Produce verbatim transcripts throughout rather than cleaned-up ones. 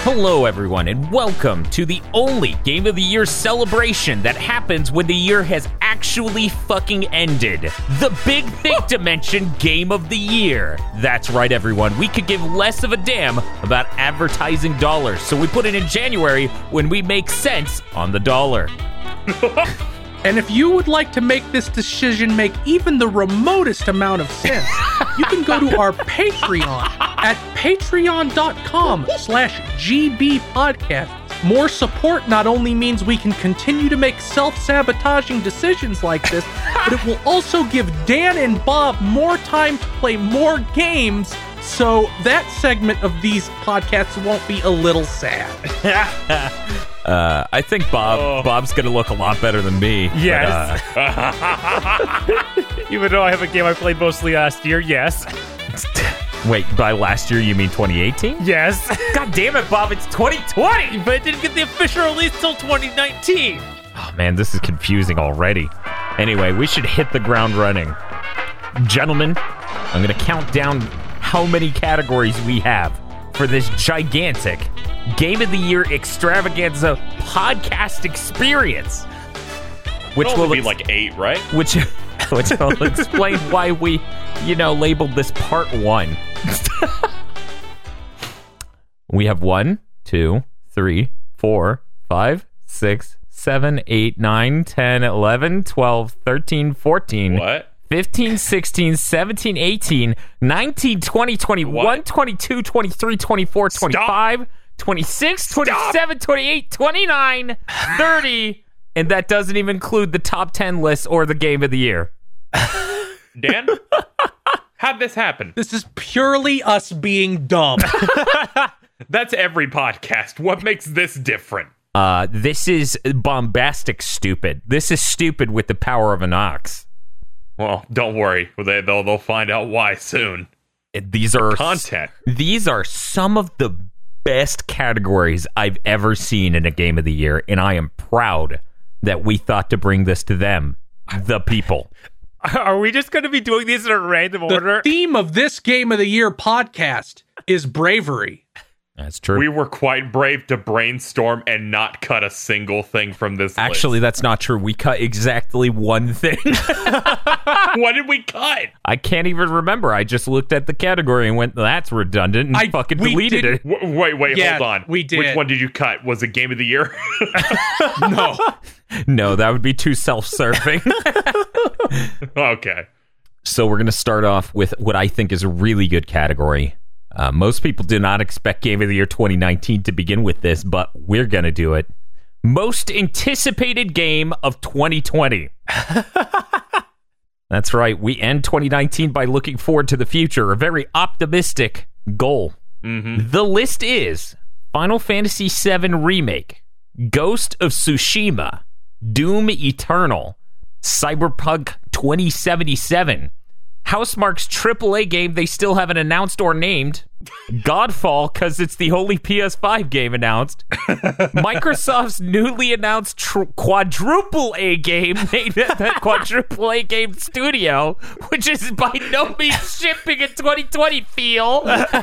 Hello, everyone, and welcome to the only Game of the Year celebration that happens when the year has actually fucking ended. The Big Think Dimension Game of the Year. That's right, everyone. We could give less of a damn about advertising dollars, so we put it in January when we make sense on the dollar. And if you would like to make this decision make even the remotest amount of sense, you can go to our Patreon at patreon.com slash GB podcast. More support not only means we can continue to make self-sabotaging decisions like this, but it will also give Dan and Bob more time to play more games, so that segment of these podcasts won't be a little sad. uh, I think Bob oh. Bob's gonna look a lot better than me. Yes. But, uh... Even though I have a game I played mostly last year, yes. Wait, by last year you mean twenty eighteen? Yes. God damn it, Bob, it's twenty twenty! But it didn't get the official release till twenty nineteen. Oh man, this is confusing already. Anyway, we should hit the ground running. Gentlemen, I'm gonna count down how many categories we have for this gigantic Game of the Year extravaganza podcast experience. Which It'll will be ex- like eight, right? Which, which will explain why we, you know, labeled this part one. We have one, two, three, four, five, six, seven, eight, nine, ten, eleven, twelve, thirteen, fourteen. What? fifteen, sixteen, seventeen, eighteen, nineteen, twenty, twenty-one, What? twenty-two, twenty-three, twenty-four, twenty-five, Stop. twenty-six, twenty-seven, twenty-eight, twenty-nine, thirty, and that doesn't even include the top ten list or the Game of the Year. Dan? How'd this happen? This is purely us being dumb. That's every podcast. What makes this different? Uh, this is bombastic stupid. This is stupid with the power of an ox. Well, don't worry. They, they'll, they'll find out why soon. These are Content. These are some of the best categories I've ever seen in a Game of the Year, and I am proud that we thought to bring this to them, the people. Are we just going to be doing these in a random order? The theme of this Game of the Year podcast is bravery. That's true. We were quite brave to brainstorm and not cut a single thing from this Actually, list. that's not true. We cut exactly one thing. What did we cut? I can't even remember. I just looked at the category and went, that's redundant, and I- fucking we deleted did- it. W- wait, wait, Yeah, hold on. we did. Which one did you cut? Was it Game of the Year? No. No, that would be too self-serving. Okay. So we're going to start off with what I think is a really good category. Uh, most people did not expect Game of the Year twenty nineteen to begin with this, but we're going to do it. Most anticipated game of twenty twenty. That's right. We end twenty nineteen by looking forward to the future, a very optimistic goal. Mm-hmm. The list is Final Fantasy seven Remake, Ghost of Tsushima, Doom Eternal, Cyberpunk twenty seventy-seven, Housemarque's triple A game they still haven't announced or named, Godfall, because it's the only P S five game announced, Microsoft's newly announced tr- quadruple A game named at the quadruple A game studio, which is by no means shipping a twenty twenty feel.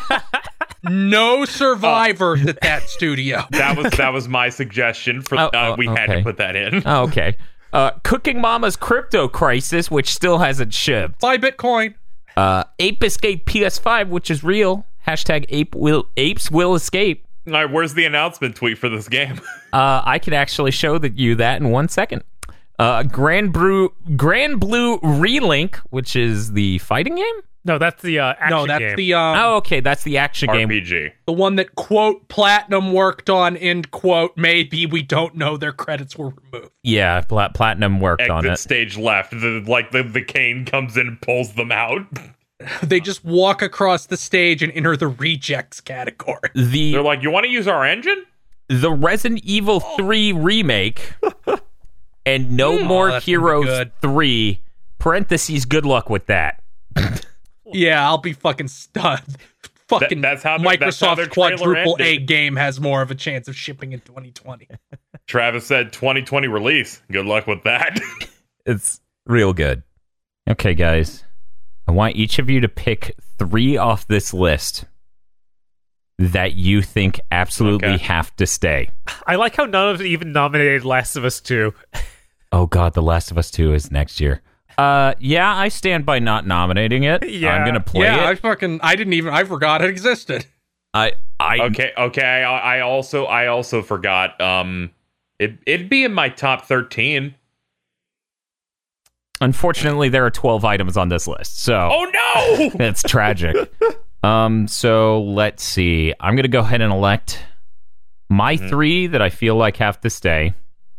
No survivors at that studio. That was that was my suggestion. For Oh, uh, oh, we had okay. to put that in. Oh, okay. Uh, Cooking Mama's Crypto Crisis, which still hasn't shipped. Buy Bitcoin. Uh, Ape Escape P S five, which is real. Hashtag ape will, apes will escape. All right, where's the announcement tweet for this game? Uh, I can actually show that you that in one second. Uh, Grand Blue, Grand Blue Relink, which is the fighting game. No, that's the uh, action No, that's game. the um, Oh, okay, that's the action game. R P G. the one that quote Platinum worked on, end quote, maybe we don't know, their credits were removed. Yeah, Pla- Platinum worked on Exit it. stage left. The, like the, the cane comes in and pulls them out. They just walk across the stage and enter the rejects category. The They're like, you want to use our engine? the Resident Evil three remake and No Oh, More that's gonna be Heroes good. three. Parentheses. Good luck with that. Yeah, I'll be fucking stunned. Fucking That- that's how their- that's how their Microsoft's trailer quadruple A ended. game has more of a chance of shipping in twenty twenty. Travis said twenty twenty release. Good luck with that. It's real good. Okay, guys. I want each of you to pick three off this list that you think absolutely Okay. have to stay? I like how none of it even nominated Last of Us two. Oh God, The Last of Us two is next year. Uh, yeah, I stand by not nominating it. Yeah. I'm gonna play yeah, I it. fucking I didn't even I forgot it existed. I, I, Okay, okay. I, I also, I also forgot. Um, it, it'd be in my top thirteen. unfortunately, there are twelve items on this list, so Oh no! that's tragic. Um, so let's see. I'm gonna go ahead and elect my Mhm. three that I feel like have to stay.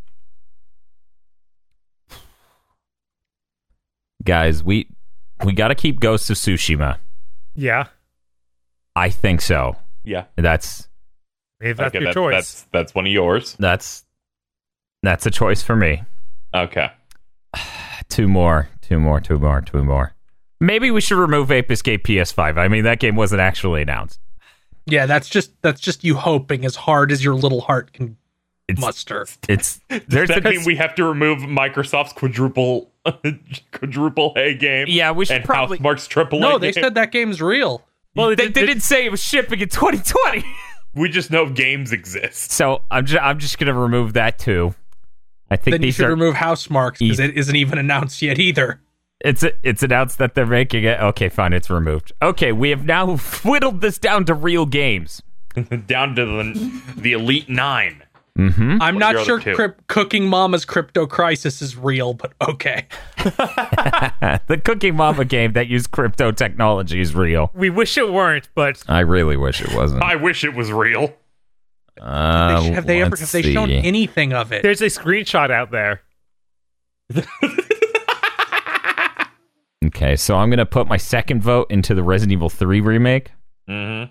Guys, we we got to keep Ghost of Tsushima. Yeah, I think so. Yeah, That's if that's okay, your that- choice. That's that's one of yours. that's that's a choice for me. Okay. Two more, two more, two more, two more. Maybe we should remove Ape Escape P S five. I mean, that game wasn't actually announced. Yeah, that's just that's just you hoping as hard as your little heart can It's muster. it's Does there's that a, mean we have to remove Microsoft's quadruple quadruple A game? yeah, we should and probably. Housemarque's triple A No, game? they said that game's real. well, They, they, they didn't say it was shipping in twenty twenty. We just know games exist. So I'm just I'm just gonna remove that too. I think Then you these should are. remove Housemarques because E- it isn't even announced yet either. It's it's announced that they're making it. Okay, fine, it's removed. Okay, we have now whittled this down to real games. Down to the the Elite Nine. Mm-hmm. I'm What not are your sure other two? Crypt- Cooking Mama's Crypto Crisis is real, but okay. The Cooking Mama game that used crypto technology is real. we wish it weren't, but I really wish it wasn't. I wish it was real. Uh, They sh- have they ever let's have they shown see. anything of it? there's a screenshot out there. Okay, so I'm gonna put my second vote into the Resident Evil three remake. Mm-hmm.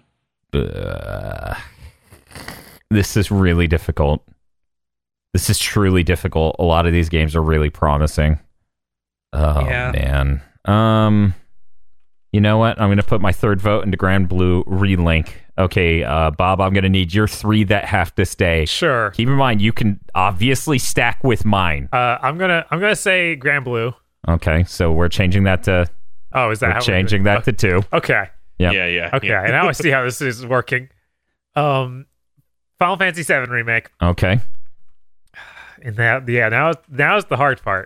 Uh, this is really difficult. This is truly difficult. A lot of these games are really promising. Oh Yeah. man. Um, you know what? I'm gonna put my third vote into Grand Blue Relink. Okay, uh, Bob, I'm gonna need your three that have to stay. Sure. Keep in mind, you can obviously stack with mine. Uh, I'm gonna I'm gonna say Grand Blue. Okay, so we're changing that to Oh, is that we're how changing we're that to two. Okay. Yep. Yeah, yeah. Okay. yeah. Now I see how this is working. Um, Final Fantasy seven remake. Okay. And that yeah now now's the hard part.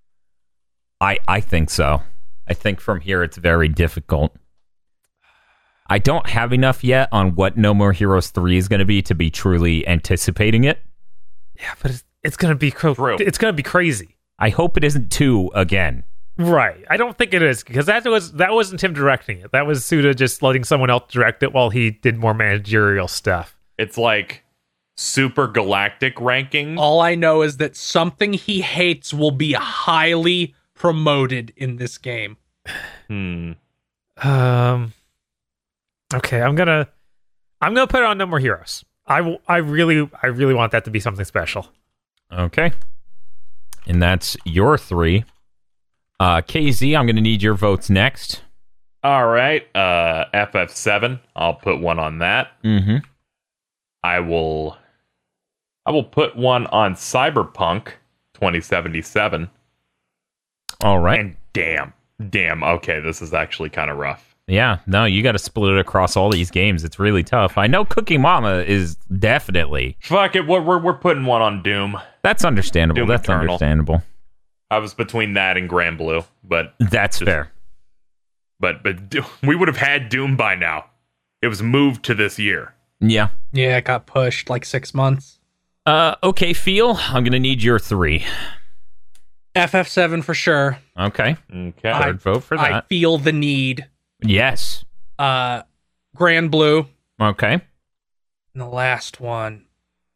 I, I think so. I think from here it's very difficult. I don't have enough yet on what No More Heroes three is going to be to be truly anticipating it. Yeah, but it's, it's gonna be cra- True. it's gonna be crazy. I hope it isn't two again. Right. I don't think it is because that was that wasn't him directing it. That was Suda just letting someone else direct it while he did more managerial stuff. It's like super galactic ranking. All I know is that something he hates will be highly promoted in this game. Hmm. Um. Okay, I'm gonna I'm gonna put it on No More Heroes. I, w- I really I really want that to be something special. Okay. And that's your three. Uh, K Z, I'm going to need your votes next. All right. Uh, F F seven. I'll put one on that. Mm-hmm. I will. I will put one on Cyberpunk twenty seventy-seven. All right. And damn, damn. Okay, this is actually kind of rough. Yeah, no, you got to split it across all these games. It's really tough. I know Cooking Mama is definitely. Fuck it. We're we're, we're putting one on Doom. That's understandable. Doom That's Eternal. understandable. I was between that and Grand Blue, but That's Just- fair. but but Do- we would have had Doom by now. It was moved to this year. Yeah. Yeah, it got pushed like six months. Uh, okay, Feel, I'm going to need your three. F F seven for sure. Okay. Okay. I- Third vote for I that. feel the need. Yes. Uh, Grand Blue. Okay. And the last one,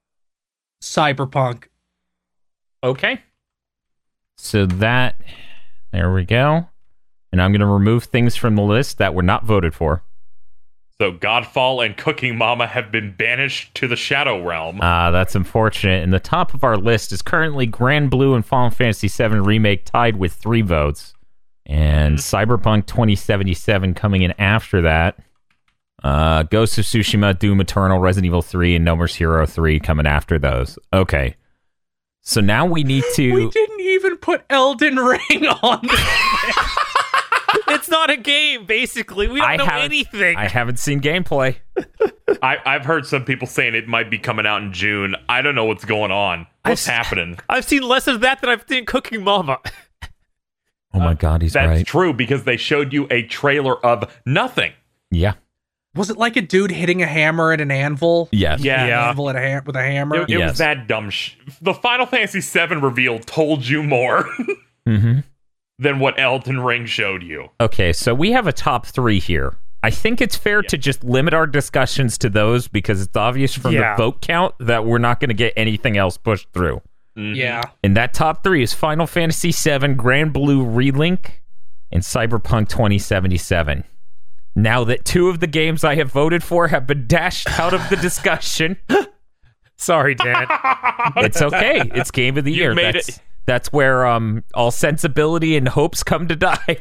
Cyberpunk. Okay. So that, there we go. And I'm going to remove things from the list that were not voted for. So Godfall and Cooking Mama have been banished to the Shadow Realm. Uh, that's unfortunate. And the top of our list is currently Grand Blue and Final Fantasy seven Remake tied with three votes. And Cyberpunk twenty seventy-seven coming in after that. Uh, Ghost of Tsushima, Doom Eternal, Resident Evil three, and No More Heroes three coming after those. Okay. So now we need to... We didn't even put Elden Ring on this. It's not a game, basically. We don't I know haven't- anything. I haven't seen gameplay. I, I've heard some people saying it might be coming out in June. I don't know what's going on. What's I've, happening? I've seen less of that than I've seen Cooking Mama. Oh my God, he's That's right. true, because they showed you a trailer of nothing. Yeah. Was it like a dude hitting a hammer at an anvil? Yes. Yeah. An Yeah. anvil at a ha- with a hammer? It, it Yes. was that dumb sh- The Final Fantasy seven reveal told you more Mm-hmm. than what Elden Ring showed you. Okay, so we have a top three here. I think it's fair Yeah. to just limit our discussions to those because it's obvious from Yeah. the vote count that we're not going to get anything else pushed through. Mhm. Yeah. And that top three is Final Fantasy seven, Grand Blue Relink, and Cyberpunk twenty seventy-seven. Now that two of the games I have voted for have been dashed out of the discussion, Sorry, Dan. it's okay. It's game of the You year. made That's, it. that's where um, all sensibility and hopes come to die.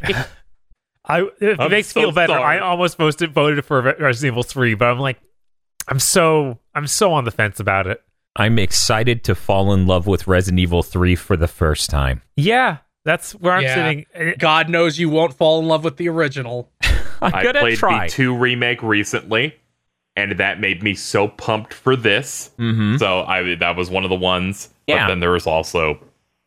I it I'm makes so me feel better. sorry. I almost voted voted for Resident Evil three, but I'm like, I'm so I'm so on the fence about it. I'm excited to fall in love with Resident Evil three for the first time. Yeah, that's where I'm Yeah. sitting. It- God knows you won't fall in love with the original. I'm I gonna played try. the two remake recently, and that made me so pumped for this. Mm-hmm. So I that was one of the ones. Yeah. But then there was also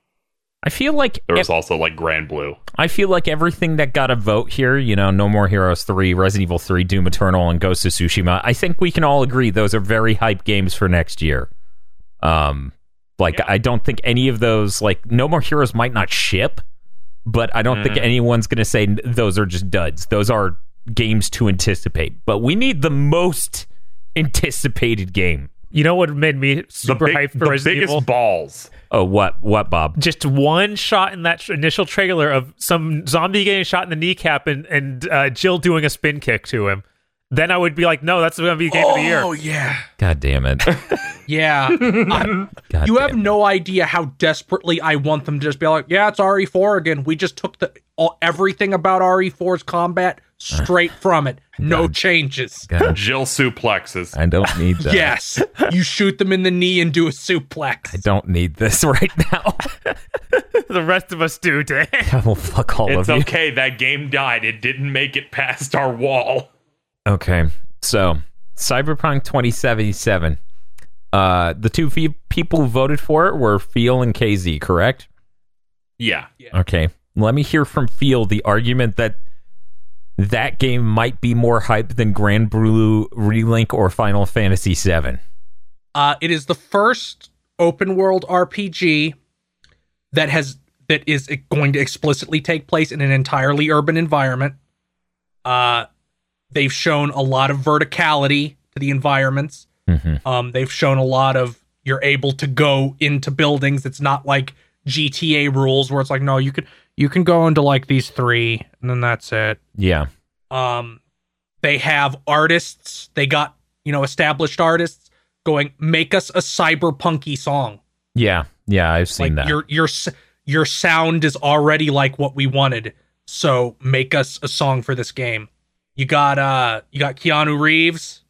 I feel like there was also like Grand Blue. I feel like everything that got a vote here, you know, No More Heroes three, Resident Evil three, Doom Eternal, and Ghost of Tsushima, I think we can all agree those are very hype games for next year. Um, like, Yeah. I don't think any of those, like, No More Heroes might not ship, but I don't think Mhm. anyone's going to say those are just duds. Those are games to anticipate. But we need the most anticipated game. you know what made me The, super big, hyped for the Resident biggest Evil? balls. Oh, what, what, Bob? Just one shot in that tr- initial trailer of some zombie getting shot in the kneecap and and uh, Jill doing a spin kick to him. Then I would be like, no, that's going to be game of the year. Oh, yeah. God damn it. Yeah. I- God you have damn it. no idea how desperately I want them to just be like, yeah, it's R E four again. We just took the all, everything about R E four's combat straight from it. No God. changes. God, Jill suplexes. I don't need that. Yes. You shoot them in the knee and do a suplex. I don't need this right now. The rest of us do, Dan. I will fuck all It's of you. okay. That game died. It didn't make it past our wall. Okay, so Cyberpunk twenty seventy-seven. Uh, the two fe- people who voted for it were Feel and K Z, correct? Yeah. Okay, let me hear from Feel the argument that that game might be more hype than Grand Blue Relink or Final Fantasy seven. Uh, it is the first open world R P G that has that is going to explicitly take place in an entirely urban environment. Uh, they've shown a lot of verticality to the environments. Mm-hmm. Um, they've shown a lot of you're able to go into buildings. It's not like G T A rules where it's like, no, you can you can go into like these three and then that's it. Yeah, Um, they have artists. They got, you know, established artists going, make us a cyberpunky song. yeah, yeah. I've seen Like that. your your s- your sound is already like what we wanted. So make us a song for this game. You got uh you got Keanu Reeves.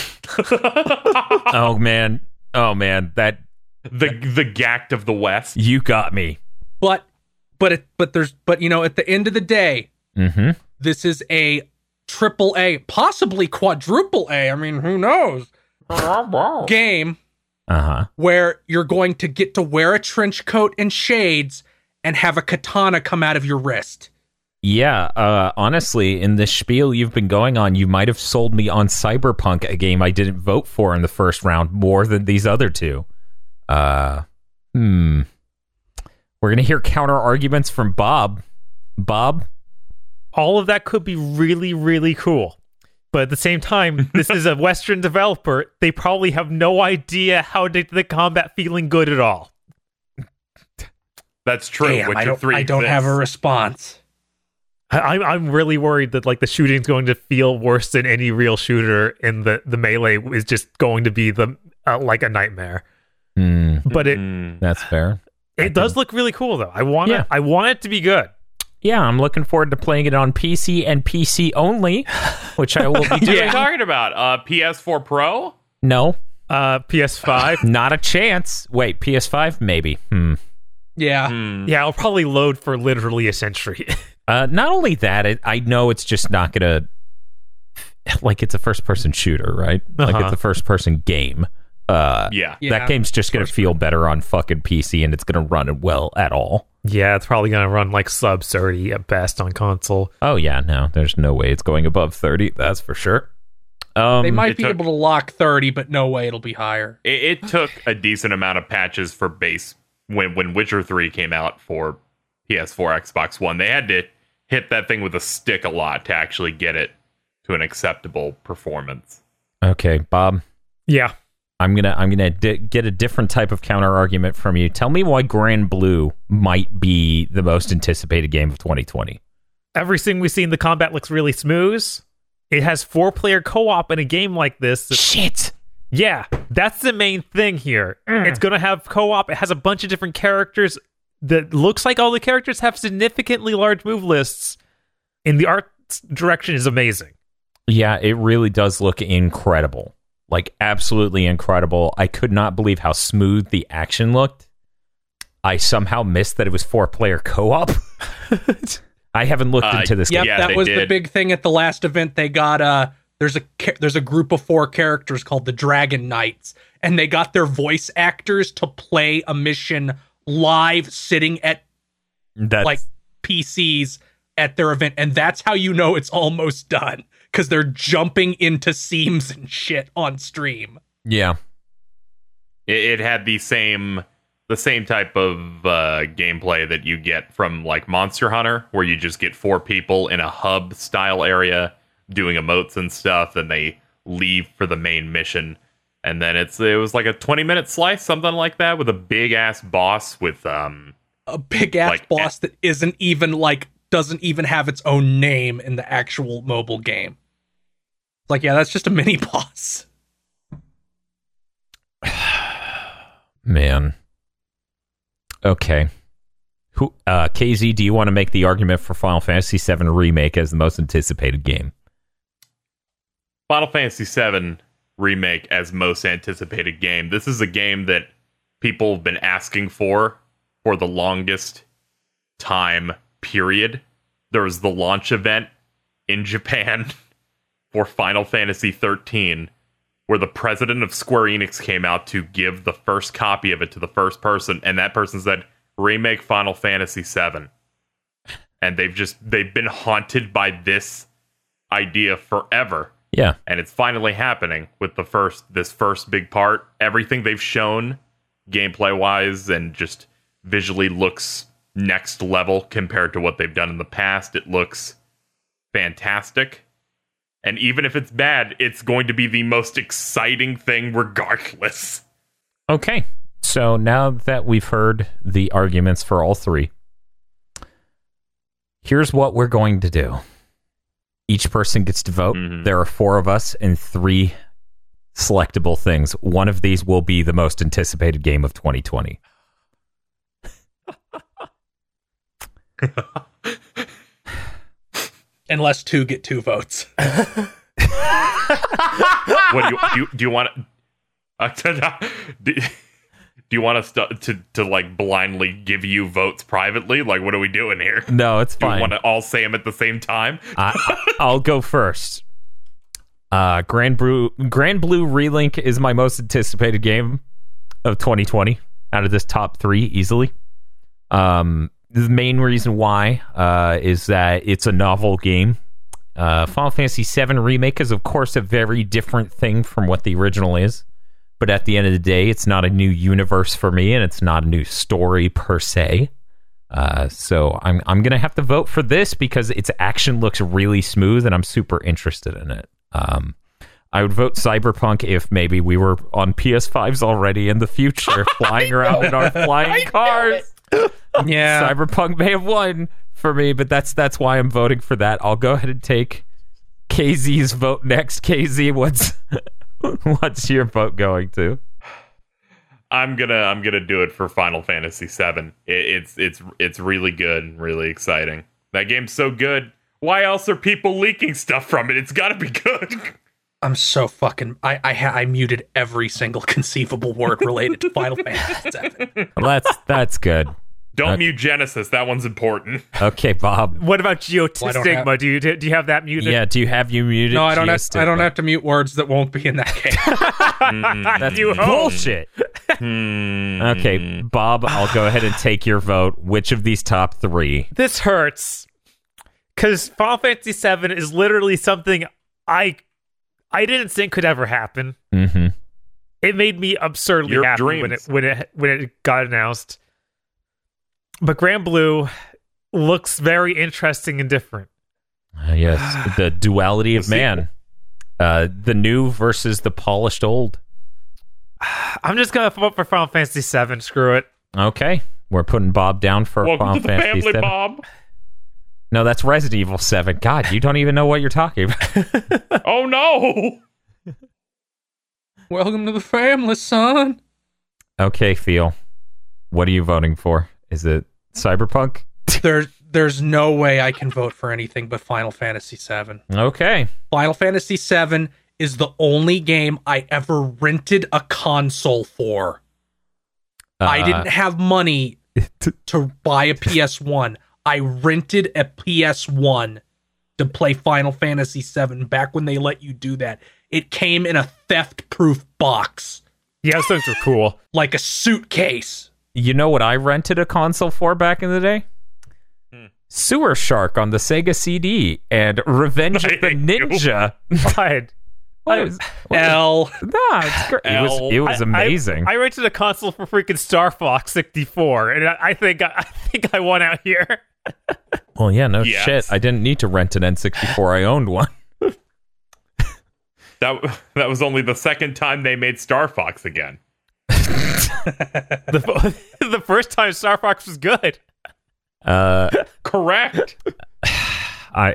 Oh man, oh man, that The the Gact of the West. you got me. But but it but there's but you know, at the end of the day, Mm-hmm. this is a triple A, possibly quadruple A. I mean, who knows? Game Uh huh. where you're going to get to wear a trench coat and shades and have a katana come out of your wrist. Yeah, uh, honestly, in this spiel you've been going on, you might have sold me on Cyberpunk, a game I didn't vote for in the first round, more than these other two. Uh, hmm. We're going to hear counter arguments from Bob. Bob? All of that could be really, really cool. But at the same time, this is a Western developer. They probably have no idea how to get the combat feeling good at all. That's true. Damn, Witcher I don't, three I don't have a exists. response. I, I'm I'm really worried that like the shooting's going to feel worse than any real shooter, and the the melee is just going to be the uh, like a nightmare. Hmm, But it Mm. that's fair. it does look really cool though. I want Yeah. it. I want it to be good. Yeah, I'm looking forward to playing it on P C and P C only, which I will be What are doing. you talking about? Uh, P S four Pro? No, Uh, P S five. not a chance. Wait, P S five? Maybe. Hmm. Yeah. Hmm. Yeah, I'll probably load for literally a century. Uh, not only that, it, I know it's just not going to like it's a first person shooter, right? Uh-huh. Like it's a first person game. Uh, Yeah. Yeah. that game's just gonna feel better on fucking P C, and it's gonna run well at all. Yeah, it's probably going to run like sub thirty at best on console. Oh yeah, no, there's no way it's going above thirty. That's for sure. Um, They might it be took- able to lock thirty, but no way it'll be higher. It, it took a decent amount of patches for base when when Witcher three came out for P S four, Xbox One. They had to hit that thing with a stick a lot to actually get it to an acceptable performance. okay, Bob. Yeah. I'm gonna I'm gonna di- get a different type of counter argument from you. Tell me why Grand Blue might be the most anticipated game of twenty twenty. Everything we see in the combat looks really smooth. It has four-player co-op in a game like this. Shit. Yeah, that's the main thing here. It's going to have co-op. It has a bunch of different characters that looks like all the characters have significantly large move lists. And the art direction is amazing. Yeah, it really does look incredible. Like, absolutely incredible. I could not believe how smooth the action looked. I somehow missed that it was four-player co-op. I haven't looked Uh, into this Yep, game. Yeah, that they was the did. big thing at the last event. They got uh there's a ca- there's a group of four characters called the Dragon Knights, and they got their voice actors to play a mission live, sitting at That's, like P Cs at their event, and that's how you know it's almost done, because they're jumping into seams and shit on stream. yeah. It, it had the same the same type of uh, gameplay that you get from like Monster Hunter, where you just get four people in a hub style area doing emotes and stuff, and they leave for the main mission. And then it's it was like a twenty minute slice, something like that, with a big ass boss with um A big ass Like, boss that isn't even like doesn't even have its own name in the actual mobile game. It's like, yeah, that's just a mini boss. Man. Okay. Who uh K Z, do you want to make the argument for Final Fantasy seven Remake as the most anticipated game? Final Fantasy seven Remake as most anticipated game. This is a game that people have been asking for for the longest time period. There was the launch event in Japan for Final Fantasy thirteen, where the president of Square Enix came out to give the first copy of it to the first person, and that person said, remake Final Fantasy seven. And they've just they've been haunted by this idea forever. Yeah. And it's finally happening with the first this first big part. Everything they've shown gameplay wise and just visually looks next level compared to what they've done in the past. It looks fantastic. And even if it's bad, it's going to be the most exciting thing regardless. Okay. So now that we've heard the arguments for all three, here's what we're going to do. Each person gets to vote. Mhm. There are four of us and three selectable things. One of these will be the most anticipated game of twenty twenty. Unless two get two votes. What do you do? You, do you want uh, do, do you want us to, to to like blindly give you votes privately? Like, what are we doing here? No, it's Do we fine. want to all say them at the same time? I, I'll go first. Uh, Grand Blue, Grand Blue Relink is my most anticipated game of twenty twenty out of this top three easily. Um, the main reason why uh, is that it's a novel game. Uh, Final Fantasy seven Remake is, of course, a very different thing from what the original is. But at the end of the day, it's not a new universe for me, and it's not a new story per se. Uh, so I'm I'm gonna have to vote for this because its action looks really smooth, and I'm super interested in it. Um, I would vote Cyberpunk if maybe we were on P S fives already in the future, flying around in our flying cars. Yeah. Cyberpunk may have won for me, but that's that's why I'm voting for that. I'll go ahead and take K Z's vote next. K Z, what's what's your vote going to? I'm gonna I'm gonna do it for Final Fantasy seven. It, it's it's it's really good and really exciting. That game's so good. Why else are people leaking stuff from it? It's got to be good. I'm so fucking. I I, ha- I muted every single conceivable word related to Final Fantasy seven. Well, that's that's good. Don't Okay. mute Genesis. That one's important. Okay, Bob. What about Well, I don't Geostigma? have- Do you do you have that muted? Yeah, do you have you muted? No, I don't have. I don't Geostigma? have to mute words that won't be in that game. That's You hope. bullshit. Hmm. Okay, Bob, I'll go ahead and take your vote. Which of these top three? This hurts because Final Fantasy seven is literally something I I didn't think could ever happen. Mm-hmm. It made me absurdly Your happy when dreams. it when it when it got announced. But Grand Blue looks very interesting and different. Uh, yes, the duality of The sequel. man. Uh, the new versus the polished old. I'm just gonna vote for Final Fantasy seven. Screw it. Okay, we're putting Bob down for Welcome Final to the Fantasy family, seven. Bob. No, that's Resident Evil seven. God, you don't even know what you're talking about. Oh no! Welcome to the family, son. Okay, Phil, what are you voting for? Is it Cyberpunk? There's there's no way I can vote for anything but Final Fantasy seven. Okay. Final Fantasy seven is the only game I ever rented a console for. I Uh, didn't have money to buy a P S one. I rented a P S one to play Final Fantasy seven back when they let you do that. It came in a theft-proof box, Yeah, those things are cool. like a suitcase. You know what I rented a console for back in the day? Hmm. Sewer Shark on the Sega C D and Revenge of the I hate you. Ninja. Fine. What is- what is- L. Nah, it's great. It was, it was I- amazing. I, I rented a console for freaking Star Fox sixty-four, and I, I think I think I won out here. well, yeah, no Yes. shit. I didn't need to rent an N sixty-four. I owned one. That that was only the second time they made Star Fox again. The, the first time Star Fox was good. Uh, Correct. I,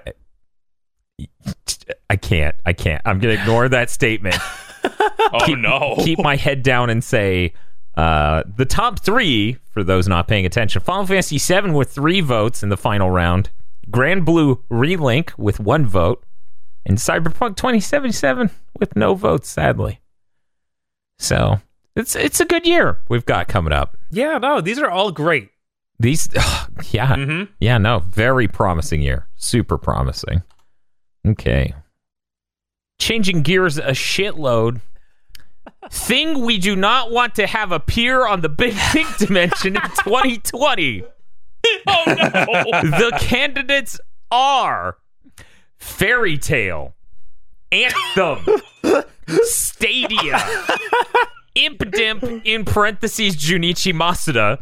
I can't. I can't. I'm gonna ignore that statement. Oh keep, no. keep my head down and say uh, the top three, for those not paying attention, Final Fantasy seven with three votes in the final round, Grand Blue Relink with one vote, and Cyberpunk twenty seventy-seven with no votes, sadly. So it's it's a good year we've got coming up. Yeah, no, these are all great. These, yeah, Mm-hmm. yeah, no, very promising year. Super promising. Okay. Changing gears a shitload. Thing we do not want to have appear on the Big Pink Dimension in twenty twenty. Oh no. The candidates are Fairy Tale, Anthem, Stadia, Imp Dimp in parentheses Junichi Masuda,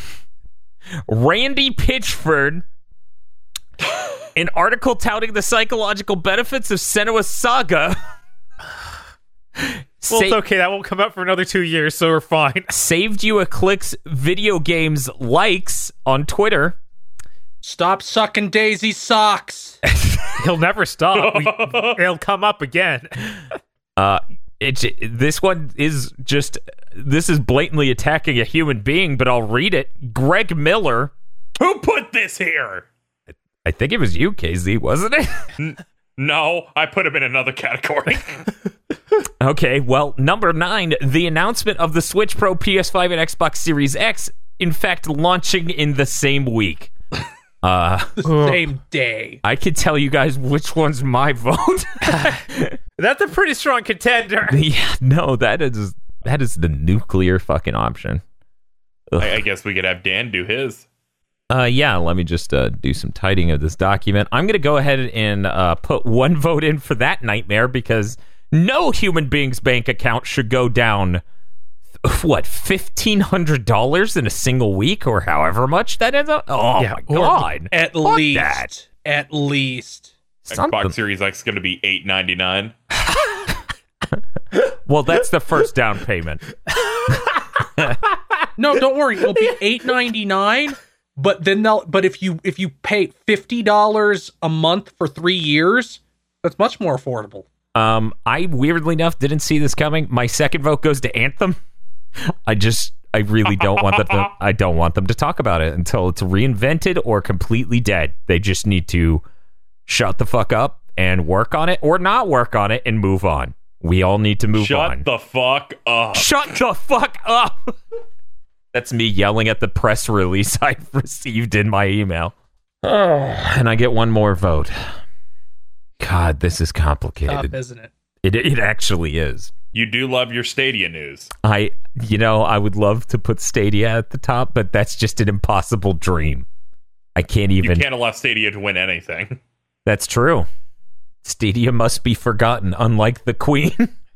Randy Pitchford, an article touting the psychological benefits of Senua's Saga. Well, Sa- it's okay. That won't come out for another two years, so we're fine. saved you a clicks video games likes on Twitter. Stop sucking Daisy socks. He'll never stop. We, it'll come up again. Uh, it, this one is just, this is blatantly attacking a human being, but I'll read it. Greg Miller. Who put this here? I think it was you, K Z, wasn't it? No, I put him in another category. Okay, well, number nine, the announcement of the Switch Pro, P S five, and Xbox Series X, in fact, launching in the same week. Uh, The same day. I could tell you guys which one's my vote. That's a pretty strong contender. Yeah, no, that is that is the nuclear fucking option. Ugh. I, I guess we could have Dan do his. Uh, yeah, let me just uh, do some tidying of this document. I'm going to go ahead and uh, put one vote in for that nightmare because no human being's bank account should go down, what, fifteen hundred dollars in a single week or however much that ends up? Oh, Yeah, my or God. At Fuck least. that. At least. Something. Xbox Series X is going to be eight ninety-nine. Well, that's the first down payment. No, don't worry. It'll be eight ninety-nine. But then they'll. But if you if you pay fifty dollars a month for three years, that's much more affordable. Um, I weirdly enough didn't see this coming. My second vote goes to Anthem. I just, I really don't want them. To, I don't want them to talk about it until it's reinvented or completely dead. They just need to shut the fuck up and work on it, or not work on it and move on. We all need to move Shut on. the fuck up. Shut the fuck up. That's me yelling at the press release I've received in my email. Oh, and I get one more vote. God, this is complicated. Tough, isn't it? It it actually is. You do love your Stadia news. I, you know, I would love to put Stadia at the top, but that's just an impossible dream. I can't even. You can't allow Stadia to win anything. That's true. Stadia must be forgotten, unlike the Queen.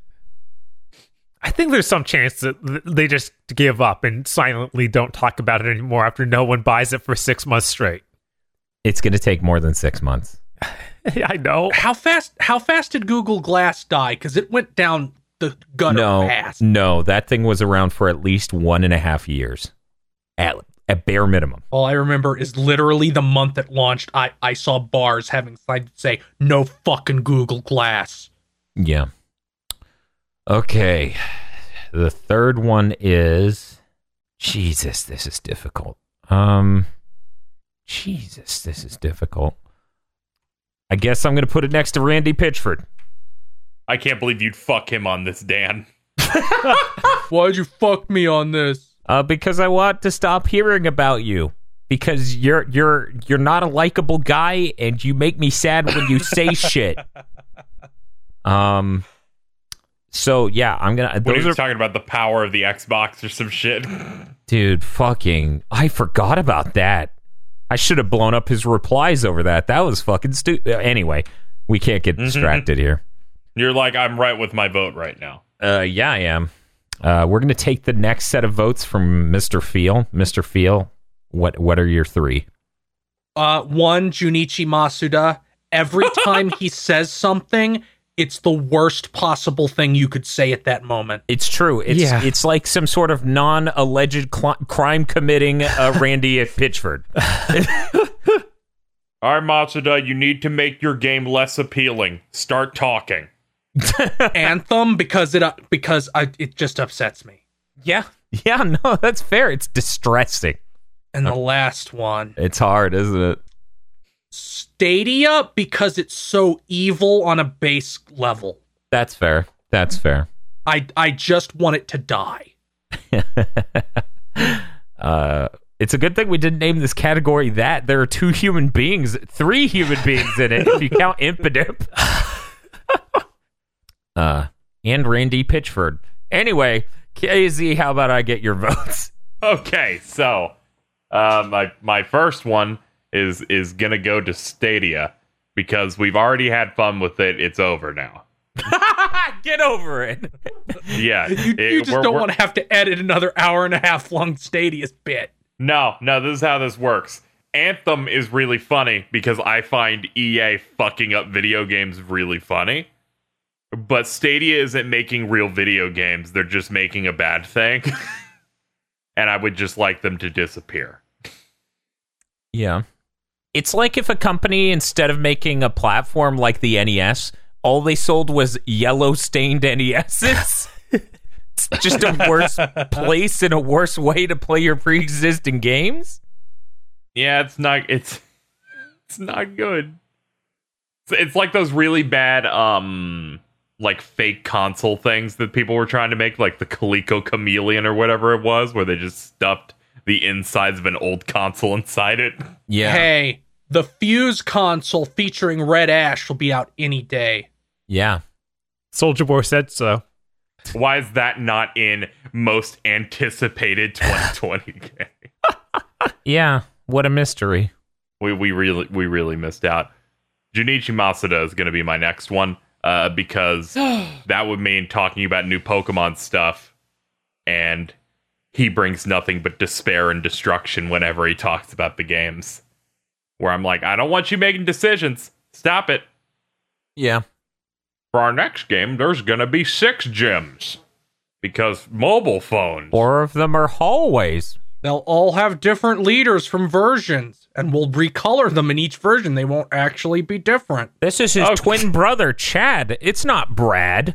I think there's some chance that they just give up and silently don't talk about it anymore after no one buys it for six months straight. It's going to take more than six months. I know. How fast? How fast did Google Glass die? Because it went down the gutter No, fast. no, that thing was around for at least one and a half years, at at bare minimum. All I remember is literally the month it launched. I I saw bars having signs that say "No fucking Google Glass." Yeah. Okay. The third one is Jesus. This is difficult. Um. Jesus, this is difficult. I guess I'm going to put it next to Randy Pitchford. I can't believe you'd fuck him on this, Dan. Why'd you fuck me on this? Uh, because I want to stop hearing about you. Because you're you're you're not a likable guy, and you make me sad when you say shit. Um. So yeah, I'm gonna. When Those he was are talking about the power of the Xbox or some shit. dude. Fucking, I forgot about that. I should have blown up his replies over that. That was fucking stupid. Anyway, we can't get distracted here. You're like, I'm right with my vote right now. Uh, yeah, I am. Uh, we're going to take the next set of votes from Mister Feel. Mister Feel, what what are your three? Uh, one, Junichi Masuda. Every time he says something, it's the worst possible thing you could say at that moment. It's true. It's Yeah. it's like some sort of non-alleged cl- crime committing uh, Randy at Pitchford. All right, Matsuda, you need to make your game less appealing. Start talking. Anthem, because it uh, because I, it just upsets me. Yeah, yeah, no, that's fair. It's distressing. And the last one, It's hard, isn't it? Stadia, because it's so evil on a base level. That's fair. That's fair. I I just want it to die. uh, it's a good thing we didn't name this category that. There are two human beings, three human beings in it, if you count Impidip. uh, and Randy Pitchford. Anyway, K Z, how about I get your votes? Okay, so uh, my my first one is is gonna go to Stadia because we've already had fun with it. It's over now. Get over it. Yeah, You, it- you just we're- don't we're- want to have to edit another hour and a half long Stadia's bit. No, no, this is how this works. Anthem is really funny because I find E A fucking up video games really funny. But Stadia isn't making real video games. They're just making a bad thing. And I would just like them to disappear. Yeah. It's like if a company, instead of making a platform like the N E S, all they sold was yellow-stained N E Ss. It's just a worse place and a worse way to play your pre-existing games. Yeah, it's not it's it's not good. It's, it's like those really bad um like fake console things that people were trying to make, like the Coleco Chameleon or whatever it was, where they just stuffed the insides of an old console inside it. Yeah. Hey, the Fuse console featuring Red Ash will be out any day. Yeah. Soldier Boy said so. Why is that not in most anticipated twenty twenty game? Yeah. What a mystery. We we really we really missed out. Junichi Masuda is going to be my next one uh, because that would mean talking about new Pokemon stuff, and he brings nothing but despair and destruction whenever he talks about the games. Where I'm like, I don't want you making decisions. Stop it. Yeah. For our next game, there's going to be six gyms because mobile phones. Four of them are hallways. They'll all have different leaders from versions, and we'll recolor them in each version. They won't actually be different. This is his Okay. twin brother, Chad. It's not Brad.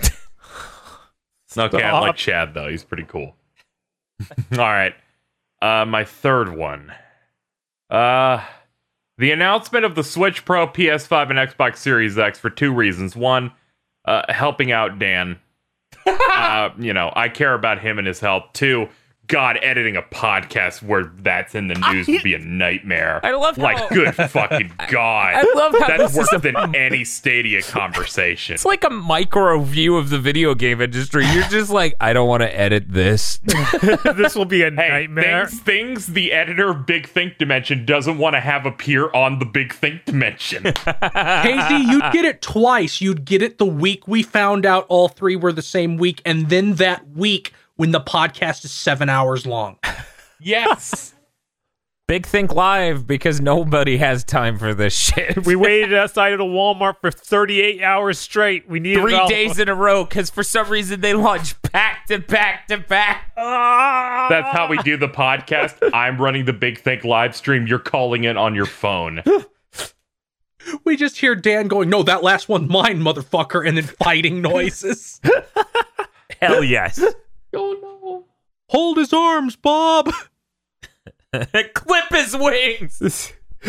Okay, I like Stop. Chad, though. He's pretty cool. All right. Uh, my third one. Uh, the announcement of the Switch Pro, P S five, and Xbox Series X for two reasons. One, uh, helping out Dan. uh, you know, I care about him and his health. Two, God, editing a podcast where that's in the news I- would be a nightmare. I love like, how- good fucking God. I love how that's this worse is a- than any Stadia conversation. It's like a micro view of the video game industry. You're just like, I don't want to edit this. This will be a Hey, nightmare. things, things the editor of Big Think Dimension doesn't want to have appear on the Big Think Dimension. Casey, you'd get it twice. You'd get it the week we found out all three were the same week, and then that week when the podcast is seven hours long. Yes. Big Think Live, because nobody has time for this shit. We waited outside of the Walmart for thirty-eight hours straight. We needed Three all- days in a row, because for some reason they launch back to back to back. Ah! That's how we do the podcast. I'm running the Big Think live stream. You're calling in on your phone. We just hear Dan going, no, that last one's mine, motherfucker, and then fighting noises. Hell yes. Oh, no. Hold his arms, Bob. Clip his wings.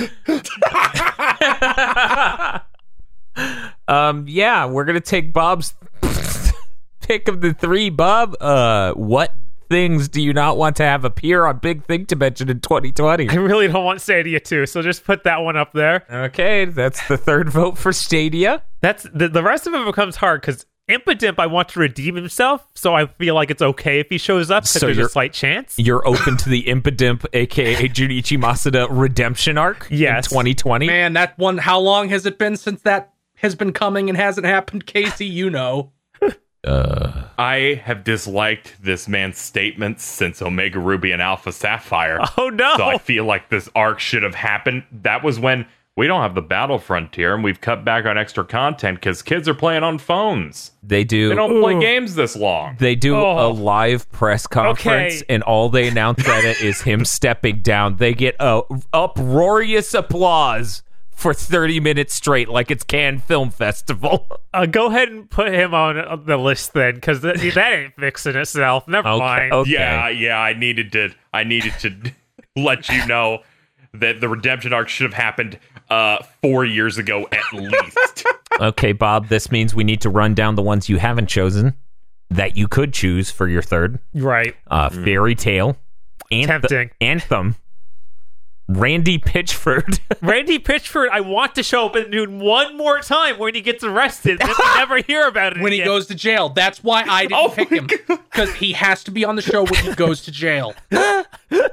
um, yeah, we're gonna take Bob's pick of the three. Bob, uh, what things do you not want to have appear on Big Think Dimension in twenty twenty? I really don't want Stadia too, so just put that one up there. Okay, that's the third vote for Stadia. That's the, the rest of it becomes hard because Impidimp, I want to redeem himself, so I feel like it's okay if he shows up because So there's you're- a slight chance. You're open to the Impidimp, aka Junichi Masuda redemption arc Yes. in twenty twenty. Man, that one, how long has it been since that has been coming and hasn't happened? Casey, you know. Uh, I have disliked this man's statements since Omega Ruby and Alpha Sapphire. Oh no! So I feel like this arc should have happened. That was when we don't have the Battle Frontier and we've cut back on extra content because kids are playing on phones. they do. They don't play Ooh. games this long. They do Oh. a live press conference, Okay. and all they announce at it is him stepping down. They get a uproarious applause for thirty minutes straight, like it's Cannes Film Festival. Uh, go ahead and put him on uh, the list then, because that, that ain't fixing itself. Never Okay, mind. okay. Yeah, yeah, I needed to I needed to let you know that the redemption arc should have happened uh four years ago at least. Okay, Bob, this means we need to run down the ones you haven't chosen that you could choose for your third. Right. Uh, Fairy Tale, Anth- Tempting. Anthem, Randy Pitchford. Randy Pitchford, I want to show up in Dune one more time when he gets arrested. Then we never hear about it When he again. goes to jail. That's why I didn't Oh pick my him. Because he has to be on the show when he goes to jail. While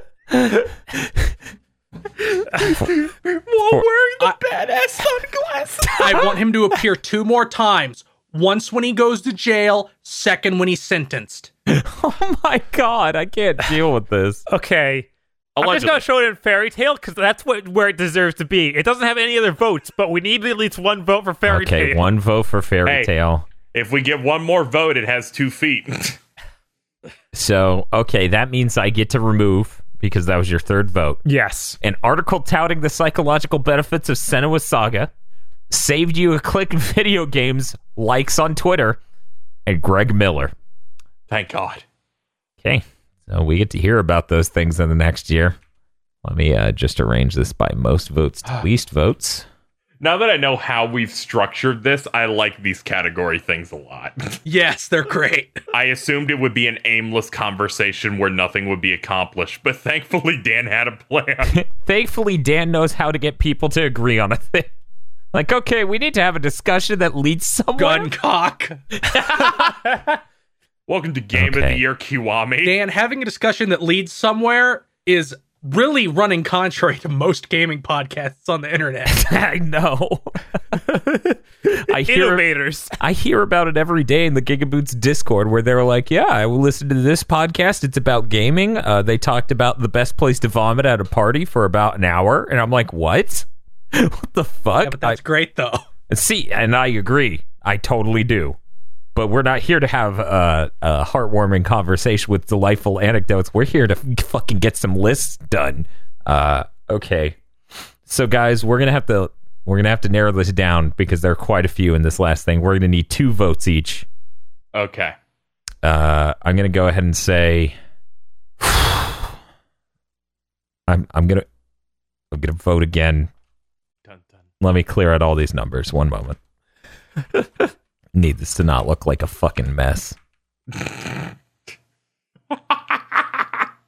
wearing the badass sunglasses. I want him to appear two more times. Once when he goes to jail, second when he's sentenced. Oh my god, I can't deal with this. Okay. I'm just Allegedly. going to show it in Fairy Tale because that's what where it deserves to be. It doesn't have any other votes, but we need at least one vote for Fairy Okay, Tale. one vote for Fairy Hey. Tale. If we get one more vote, it has two feet. So, okay, that means I get to remove, because that was your third vote, Yes. an article touting the psychological benefits of Senua Saga, saved you a click in video games, likes on Twitter, and Greg Miller. Thank God. Okay, so we get to hear about those things in the next year. Let me uh, just arrange this by most votes to least votes. Now that I know how we've structured this, I like these category things a lot. Yes, they're great. I assumed it would be an aimless conversation where nothing would be accomplished, but thankfully Dan had a plan. Thankfully, Dan knows how to get people to agree on a thing. Like, okay, we need to have a discussion that leads somewhere. Gun cock. Welcome to Game of Okay. the Year, Kiwami. Dan, having a discussion that leads somewhere is really running contrary to most gaming podcasts on the internet. I know. I hear Innovators. I hear about it every day in the Gigaboots Discord where they're like, yeah, I will listen to this podcast. It's about gaming. Uh, they talked about the best place to vomit at a party for about an hour. And I'm like, what? What the fuck? Yeah, but that's great, though. I, see, and I agree. I totally do. But we're not here to have uh, a heartwarming conversation with delightful anecdotes. We're here to f- fucking get some lists done. Uh, okay. So, guys, we're gonna have to we're gonna have to narrow this down because there are quite a few in this last thing. We're gonna need two votes each. Okay. Uh, I'm gonna go ahead and say I'm I'm gonna I'm gonna vote again. Dun, dun. Let me clear out all these numbers. One moment. Need this to not look like a fucking mess.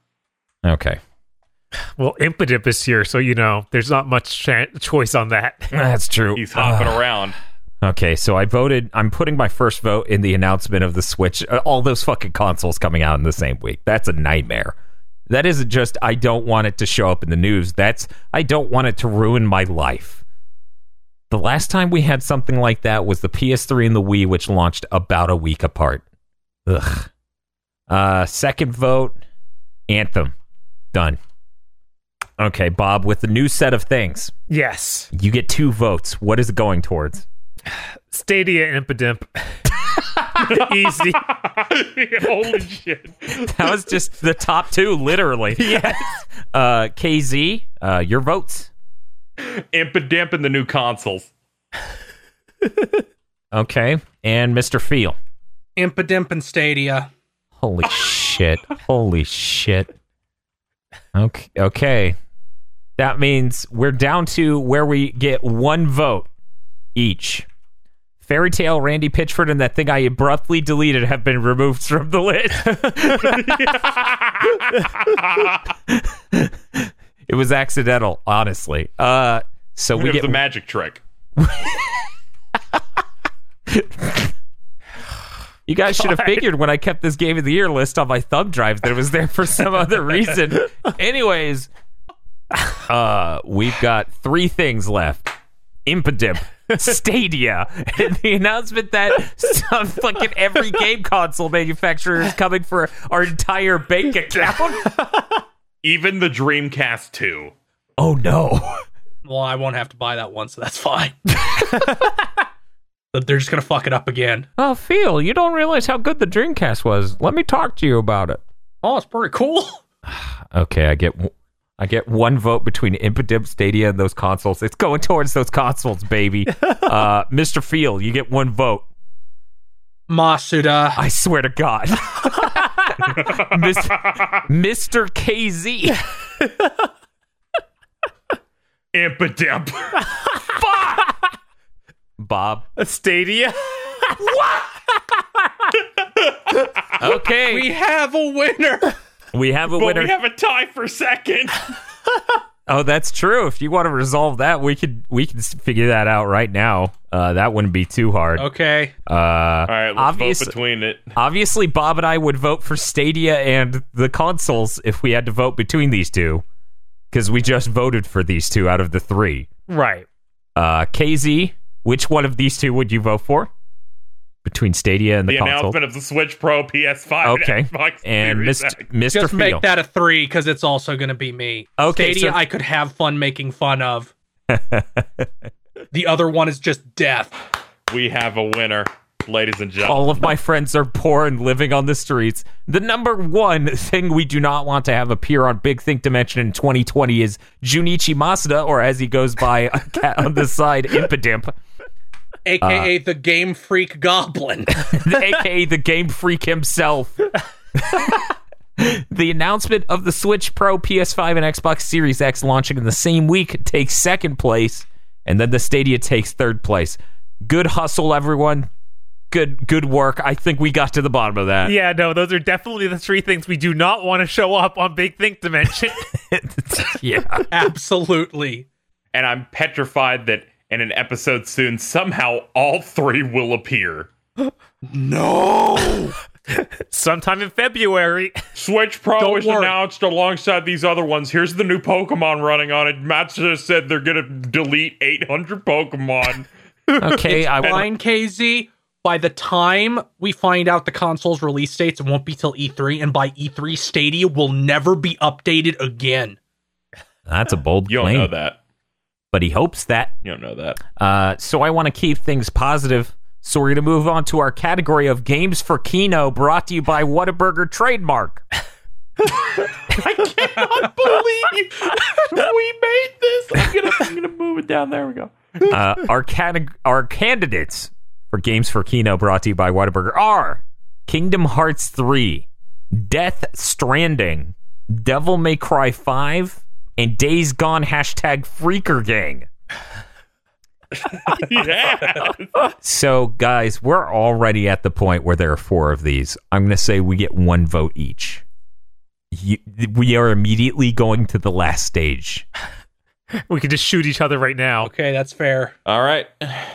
Okay. Well, Impidimp is here, so you know there's not much cha- choice on that. That's true. He's hopping around. Okay, so I voted. I'm putting my first vote in the announcement of the Switch. Uh, all those fucking consoles coming out in the same week. That's a nightmare. That isn't just I don't want it to show up in the news. That's I don't want it to ruin my life. The last time we had something like that was the P S three and the Wii, which launched about a week apart. Ugh. Uh, second vote, Anthem. Done. Okay, Bob, with the new set of things, Yes. you get two votes. What is it going towards? Stadia Impidimp. Easy. Holy shit. That was just the top two, literally. Yes. Uh, K Z, uh, your votes. Impidimp in the new consoles. Okay, and Mister Feel. Impidimp and Stadia. Holy shit. Holy shit. Okay, okay. That means we're down to where we get one vote each. Fairy Tale, Randy Pitchford, and that thing I abruptly deleted have been removed from the list. It was accidental, honestly. Uh, so we It was get a magic trick. You guys should have figured when I kept this Game of the Year list on my thumb drive that it was there for some other reason. Anyways, uh, we've got three things left. Impidimp, Stadia, and the announcement that some fucking every game console manufacturer is coming for our entire bank account. Even the Dreamcast two. Oh, no. Well, I won't have to buy that one, so that's fine. But they're just gonna fuck it up again. Oh, Phil, you don't realize how good the Dreamcast was. Let me talk to you about it. Oh, it's pretty cool. Okay, I get I get one vote between Impidimp, Stadia, and those consoles. It's going towards those consoles, baby. uh, Mister Field, you get one vote. Masuda. I swear to God. Mister Mister K Z. Impidimp. Bob. A Stadia. Okay. We have a winner. We have a But winner. we have a tie for second. Oh, that's true. If you want to resolve that, we could we can figure that out right now. Uh, that wouldn't be too hard. Okay. Uh, All right, let's obvious- vote between it. Obviously, Bob and I would vote for Stadia and the consoles if we had to vote between these two, because we just voted for these two out of the three. Right. Uh, K Z, which one of these two would you vote for? Between Stadia and the, The console? announcement of the Switch Pro, P S five, Okay. and Xbox And Series Mister X. Mister Just Feel. make that a three, because it's also going to be me. Okay, Stadia, so- I could have fun making fun of. The other one is just death. We have a winner, ladies and gentlemen. All of my friends are poor and living on the streets. The number one thing we do not want to have appear on Big Think Dimension in twenty twenty is Junichi Masuda, or as he goes by on the side, Impidimp, A K A the Game Freak Goblin. a k a the Game Freak himself. The announcement of the Switch Pro, P S five, and Xbox Series X launching in the same week takes second place, and then the Stadia takes third place. Good hustle, everyone. Good good work. I think we got to the bottom of that. Yeah, no, those are definitely the three things we do not want to show up on Big Think Dimension. Yeah. Absolutely. And I'm petrified that in an episode soon, somehow all three will appear. No. Sometime in February. Switch Pro Don't is worry. announced alongside these other ones. Here's the new Pokemon running on it. Matt just said they're going to delete eight hundred Pokemon. Okay, I want. Fine, K Z. By the time we find out the console's release dates, it won't be till E three, and by E three, Stadia will never be updated again. That's a bold You don't claim, know that. but he hopes that. You don't know that. Uh, so I want to keep things positive. So we're going to move on to our category of Games for Kino, brought to you by Whataburger Trademark. I cannot believe we made this. I'm gonna, I'm gonna move it down. There we go. Uh, our cate- our candidates for Games for Kino, brought to you by Whataburger, are Kingdom Hearts three, Death Stranding, Devil May Cry five, and Days Gone hashtag Freaker Gang. Yeah. So, guys, we're already at the point where there are four of these. I'm going to say we get one vote each. you, we are immediately going to the last stage. We could just shoot each other right now. Okay, that's fair. All right.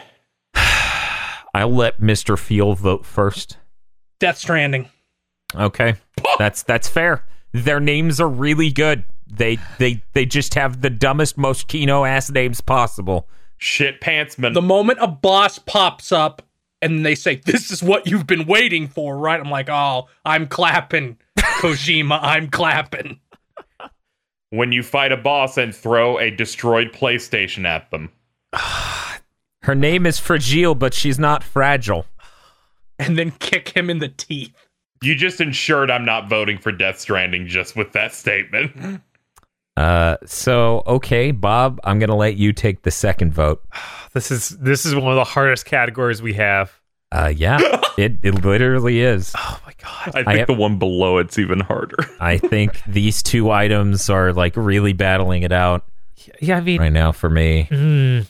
I'll let Mister Feel vote first. Death Stranding. Okay, that's that's fair. Their names are really good. They they they just have the dumbest, most Kino ass names possible. Shit pantsman. The moment a boss pops up and they say, "This is what you've been waiting for," right? I'm like, "Oh, I'm clapping, Kojima. I'm clapping." When you fight a boss and throw a destroyed PlayStation at them. Her name is Fragile, but she's not fragile. And then kick him in the teeth. You just ensured I'm not voting for Death Stranding just with that statement. Uh, so okay, Bob, I'm gonna let you take the second vote. This is this is one of the hardest categories we have. Uh, yeah, it it literally is. Oh my god! I think I have- the one below it's even harder. I think these two items are like really battling it out Yeah, I mean, right now for me. mm,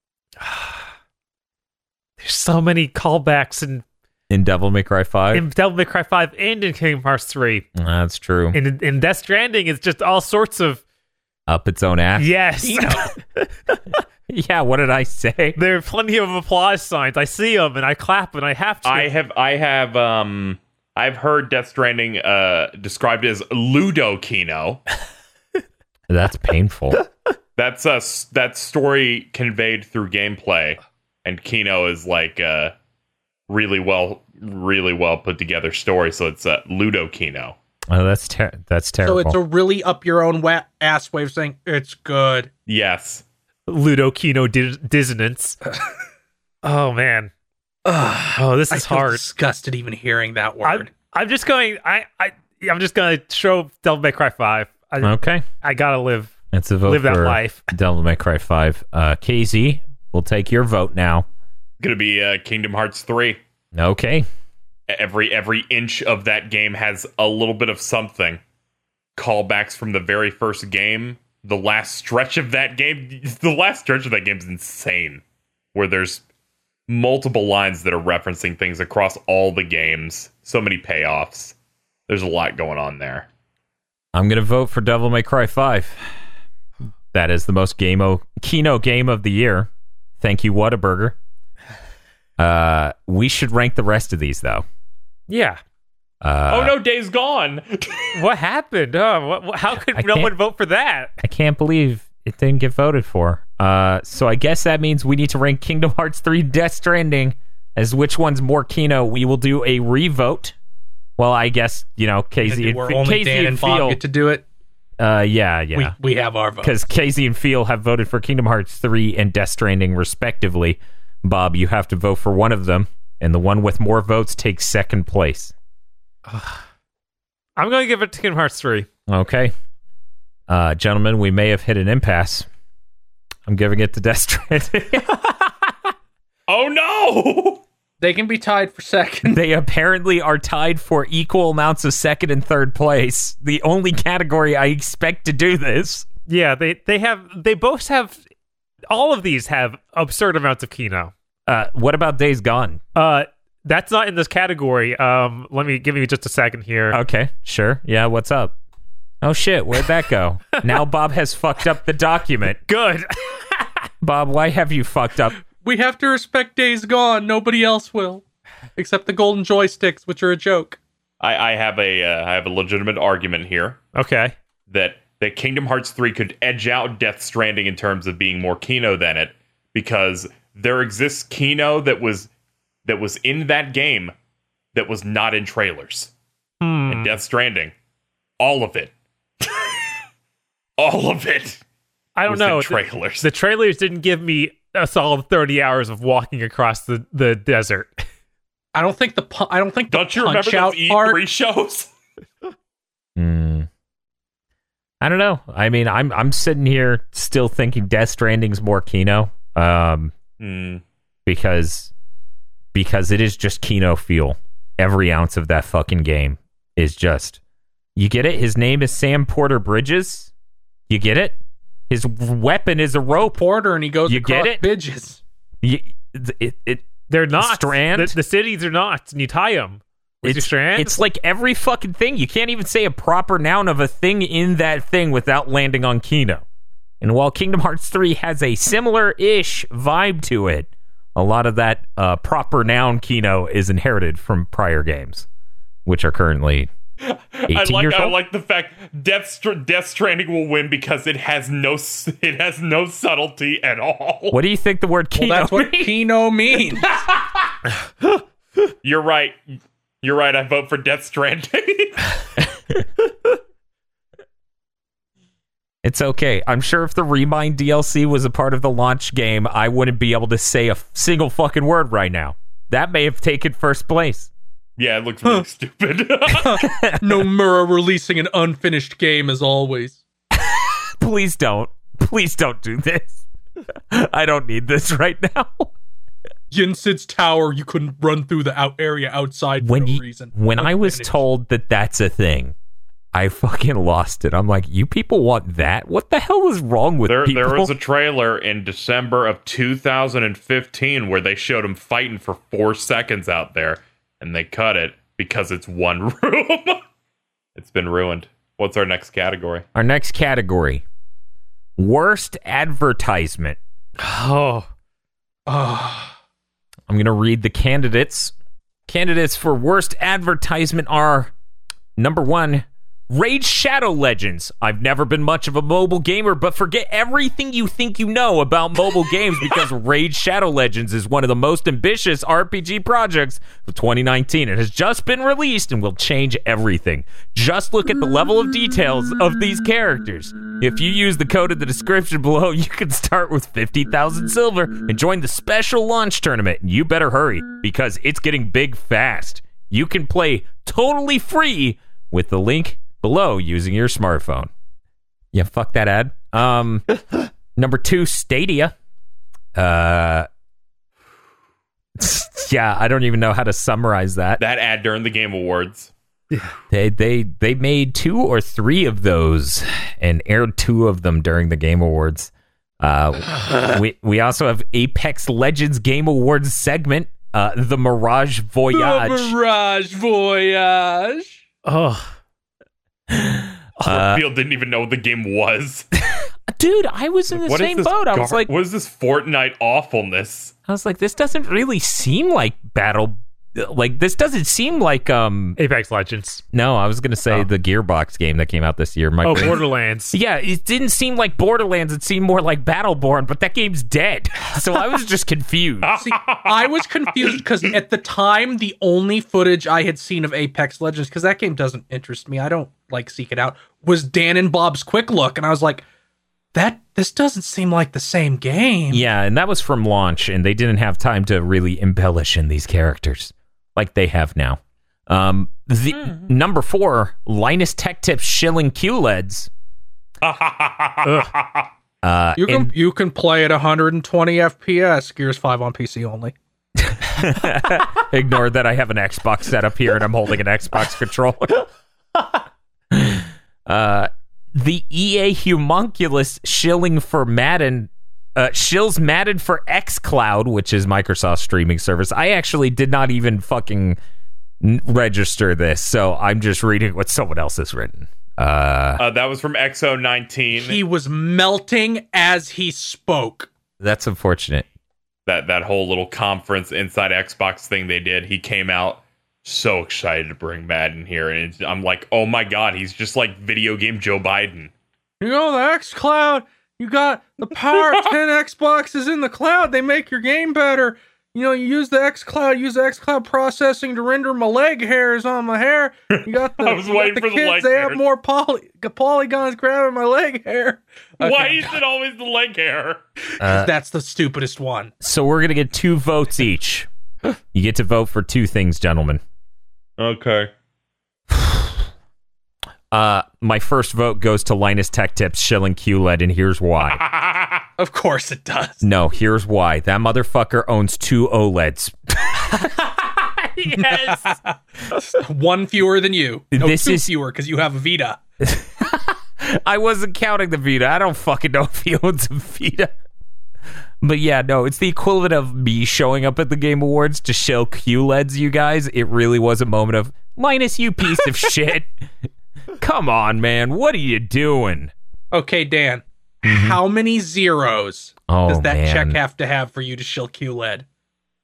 there's so many callbacks in, In Devil May Cry five, in Devil May Cry five and in Kingdom Hearts three. that's true. In in Death Stranding, it's just all sorts of Up its own ass. yes. Yeah, what did I say? There are plenty of applause signs. I see them and I clap and I have to. I have I have um I've heard Death Stranding uh described as Ludo Kino. That's painful. That's a s- that story conveyed through gameplay, and Kino is like a really well really well put together story. So it's uh, Ludo Kino. Oh, that's ter- that's So terrible. it's a really up your own wa- ass way of saying it's good. Yes. Ludo Kino di- dissonance. Oh man. Oh, this I is feel hard. disgusted even hearing that I'm, word. I'm just going. I I I'm just gonna show Devil May Cry five. I, okay. I gotta live It's a vote live that for life. Devil May Cry five. Uh, K Z, we'll take your vote now. Gonna be uh, Kingdom Hearts three. Okay. Every every inch of that game has a little bit of something. Callbacks from the very first game. The last stretch of that game, the last stretch of that game is insane. Where there's multiple lines that are referencing things across all the games. So many payoffs. There's a lot going on there. I'm going to vote for Devil May Cry five. That is the most game-o- Kino game of the year. Thank you, Whataburger. Uh, we should rank the rest of these, though. Yeah. Uh, oh no, Days Gone! What happened? Oh, what, what- how could I no can't- one vote for that? I can't believe it didn't get voted for. Uh, so I guess that means we need to rank Kingdom Hearts three Death Stranding as which one's more Kino. We will do a revote. Well, I guess, you know, K Z and, Where Fe- only K Z Dan and and Bob Feel. get to do it. Uh, yeah, yeah. We we have our votes. Because K Z and Feel have voted for Kingdom Hearts three and Death Stranding, respectively. Bob, you have to vote for one of them, and the one with more votes takes second place. I'm going to give it to Kingdom Hearts three. Okay. Uh, gentlemen, we may have hit an impasse. I'm giving it to Death Stranding. Oh no! They can be tied for second. They apparently are tied for equal amounts of second and third place. The only category I expect to do this. Yeah, they they have they both have all of these have absurd amounts of Kino. Uh, what about Days Gone? Uh, that's not in this category. Um, let me give me just a second here. Okay, sure. Yeah, what's up? Oh shit, where'd that go? Now Bob has fucked up the document. Good. Bob, why have you fucked up? We have to respect Days Gone. Nobody else will, except the golden joysticks, which are a joke. I, I have a uh, I have a legitimate argument here Okay. that that Kingdom Hearts three could edge out Death Stranding in terms of being more Kino than it, because there exists Kino that was that was in that game that was not in trailers. Hmm. And Death Stranding, all of it, all of it. I don't was know. in The, trailers. the trailers didn't give me a solid thirty hours of walking across the, the desert. I don't think the pu- I don't think the Don't you remember punch out those E part. three shows? Hmm. I don't know. I mean, I'm I'm sitting here still thinking Death Stranding's more Kino, um, Hmm. because because it is just Kino feel. Every ounce of that fucking game is just. You get it? His name is Sam Porter Bridges. You get it? His weapon is a rope. Porter and he goes You across get it? bridges. You, it, it They're not. Strand? The, the cities are not. And you tie them. Lazy It's, Strand? it's like every fucking thing. You can't even say a proper noun of a thing in that thing without landing on Kino. And while Kingdom Hearts three has a similar-ish vibe to it, a lot of that uh, proper noun Kino is inherited from prior games, which are currently eighteen I like years I old. like the fact Death Str- Death Stranding will win because it has no s- it has no subtlety at all. What do you think the word Well, Kino that's what means? Kino means. You're right. You're right. I vote for Death Stranding. It's okay. I'm sure if the Remind D L C was a part of the launch game, I wouldn't be able to say a f- single fucking word right now. That may have taken first place. Yeah, it looks really stupid. Nomura releasing an unfinished game as always. Please don't. Please don't do this. I don't need this right now. Yinsid's tower, you couldn't run through the out area outside for When no you, reason. when I was Unfinished. told that that's a thing, I fucking lost it. I'm like, you people want that? What the hell is wrong with there, people? there was a trailer in December of two thousand fifteen where they showed him fighting for four seconds out there, and they cut it because it's one room. It's been ruined. What's our next category? Our next category: worst advertisement. Oh. Ah. I'm going to read the candidates. Candidates for worst advertisement are number one, Raid Shadow Legends. I've never been much of a mobile gamer, but forget everything you think you know about mobile games because Raid Shadow Legends is one of the most ambitious R P G projects of twenty nineteen. It has just been released and will change everything. Just look at the level of details of these characters. If you use the code in the description below, you can start with fifty thousand silver and join the special launch tournament. You better hurry because it's getting big fast. You can play totally free with the link below using your smartphone. Yeah, fuck that ad. Um, number two, Stadia. Uh, yeah, I don't even know how to summarize that. That ad during the Game Awards. They they they made two or three of those and aired two of them during the Game Awards. Uh, we we also have Apex Legends Game Awards segment, uh, the Mirage Voyage. The Mirage Voyage. Oh. Uh, Field didn't even know what the game was. dude, I was in the What is same this boat. I was gar- like, what is this Fortnite awfulness? I was like, this doesn't really seem like battle. Like this doesn't seem like um. Apex Legends. No, I was gonna say Oh. the Gearbox game that came out this year. My Oh, brain- Borderlands. Yeah, it didn't seem like Borderlands. It seemed more like Battleborn, but that game's dead. So I was just confused. See, I was confused because at the time, the only footage I had seen of Apex Legends, because that game doesn't interest me, I don't like seek it out, was Dan and Bob's Quick Look, and I was like, that this doesn't seem like the same game. Yeah, and that was from launch, and they didn't have time to really embellish in these characters like they have now. Um, the number four, Linus Tech Tips shilling Q L E Ds. Uh, You can and- you can play at one hundred twenty F P S, Gears five on P C only. Ignore that I have an Xbox set up here and I'm holding an Xbox controller. uh, the E A Humunculus shilling for Madden, uh, shills Madden for xCloud, which is Microsoft's streaming service. I actually did not even fucking n- register this, so I'm just reading what someone else has written. Uh, Uh, that was from X O nineteen. He was melting as he spoke. that's unfortunate. that that whole little conference inside Xbox thing they did. He came out so excited to bring Madden here, and it's, I'm like, oh my god, he's just like video game Joe Biden. You know, the xCloud, you got the power of ten Xboxes in the cloud. They make your game better. You know, you use the xCloud, use the xCloud processing to render my leg hairs on my hair. You got the, I was you got waiting the for the kids, leg they have hairs. more poly, polygons grabbing my leg hair. Why Okay, is it always the leg hair? Uh, that's the stupidest one. so we're gonna get two votes each. You get to vote for two things, gentlemen. Okay. Uh, my first vote goes to Linus Tech Tips shilling Q L E D, and here's why. Of course it does. No, here's why. That motherfucker owns two OLEDs. Yes. One fewer than you. No, This two is- fewer because you have a Vita. I wasn't counting the Vita. I don't fucking know if he owns a Vita. But yeah, no, it's the equivalent of me showing up at the Game Awards to shill Q L E Ds, you guys. It really was a moment of, Linus, you piece of shit. Come on, man. What are you doing? Okay, Dan. Mm-hmm. How many zeros Oh, does that man. check have to have for you to shill Q L E D?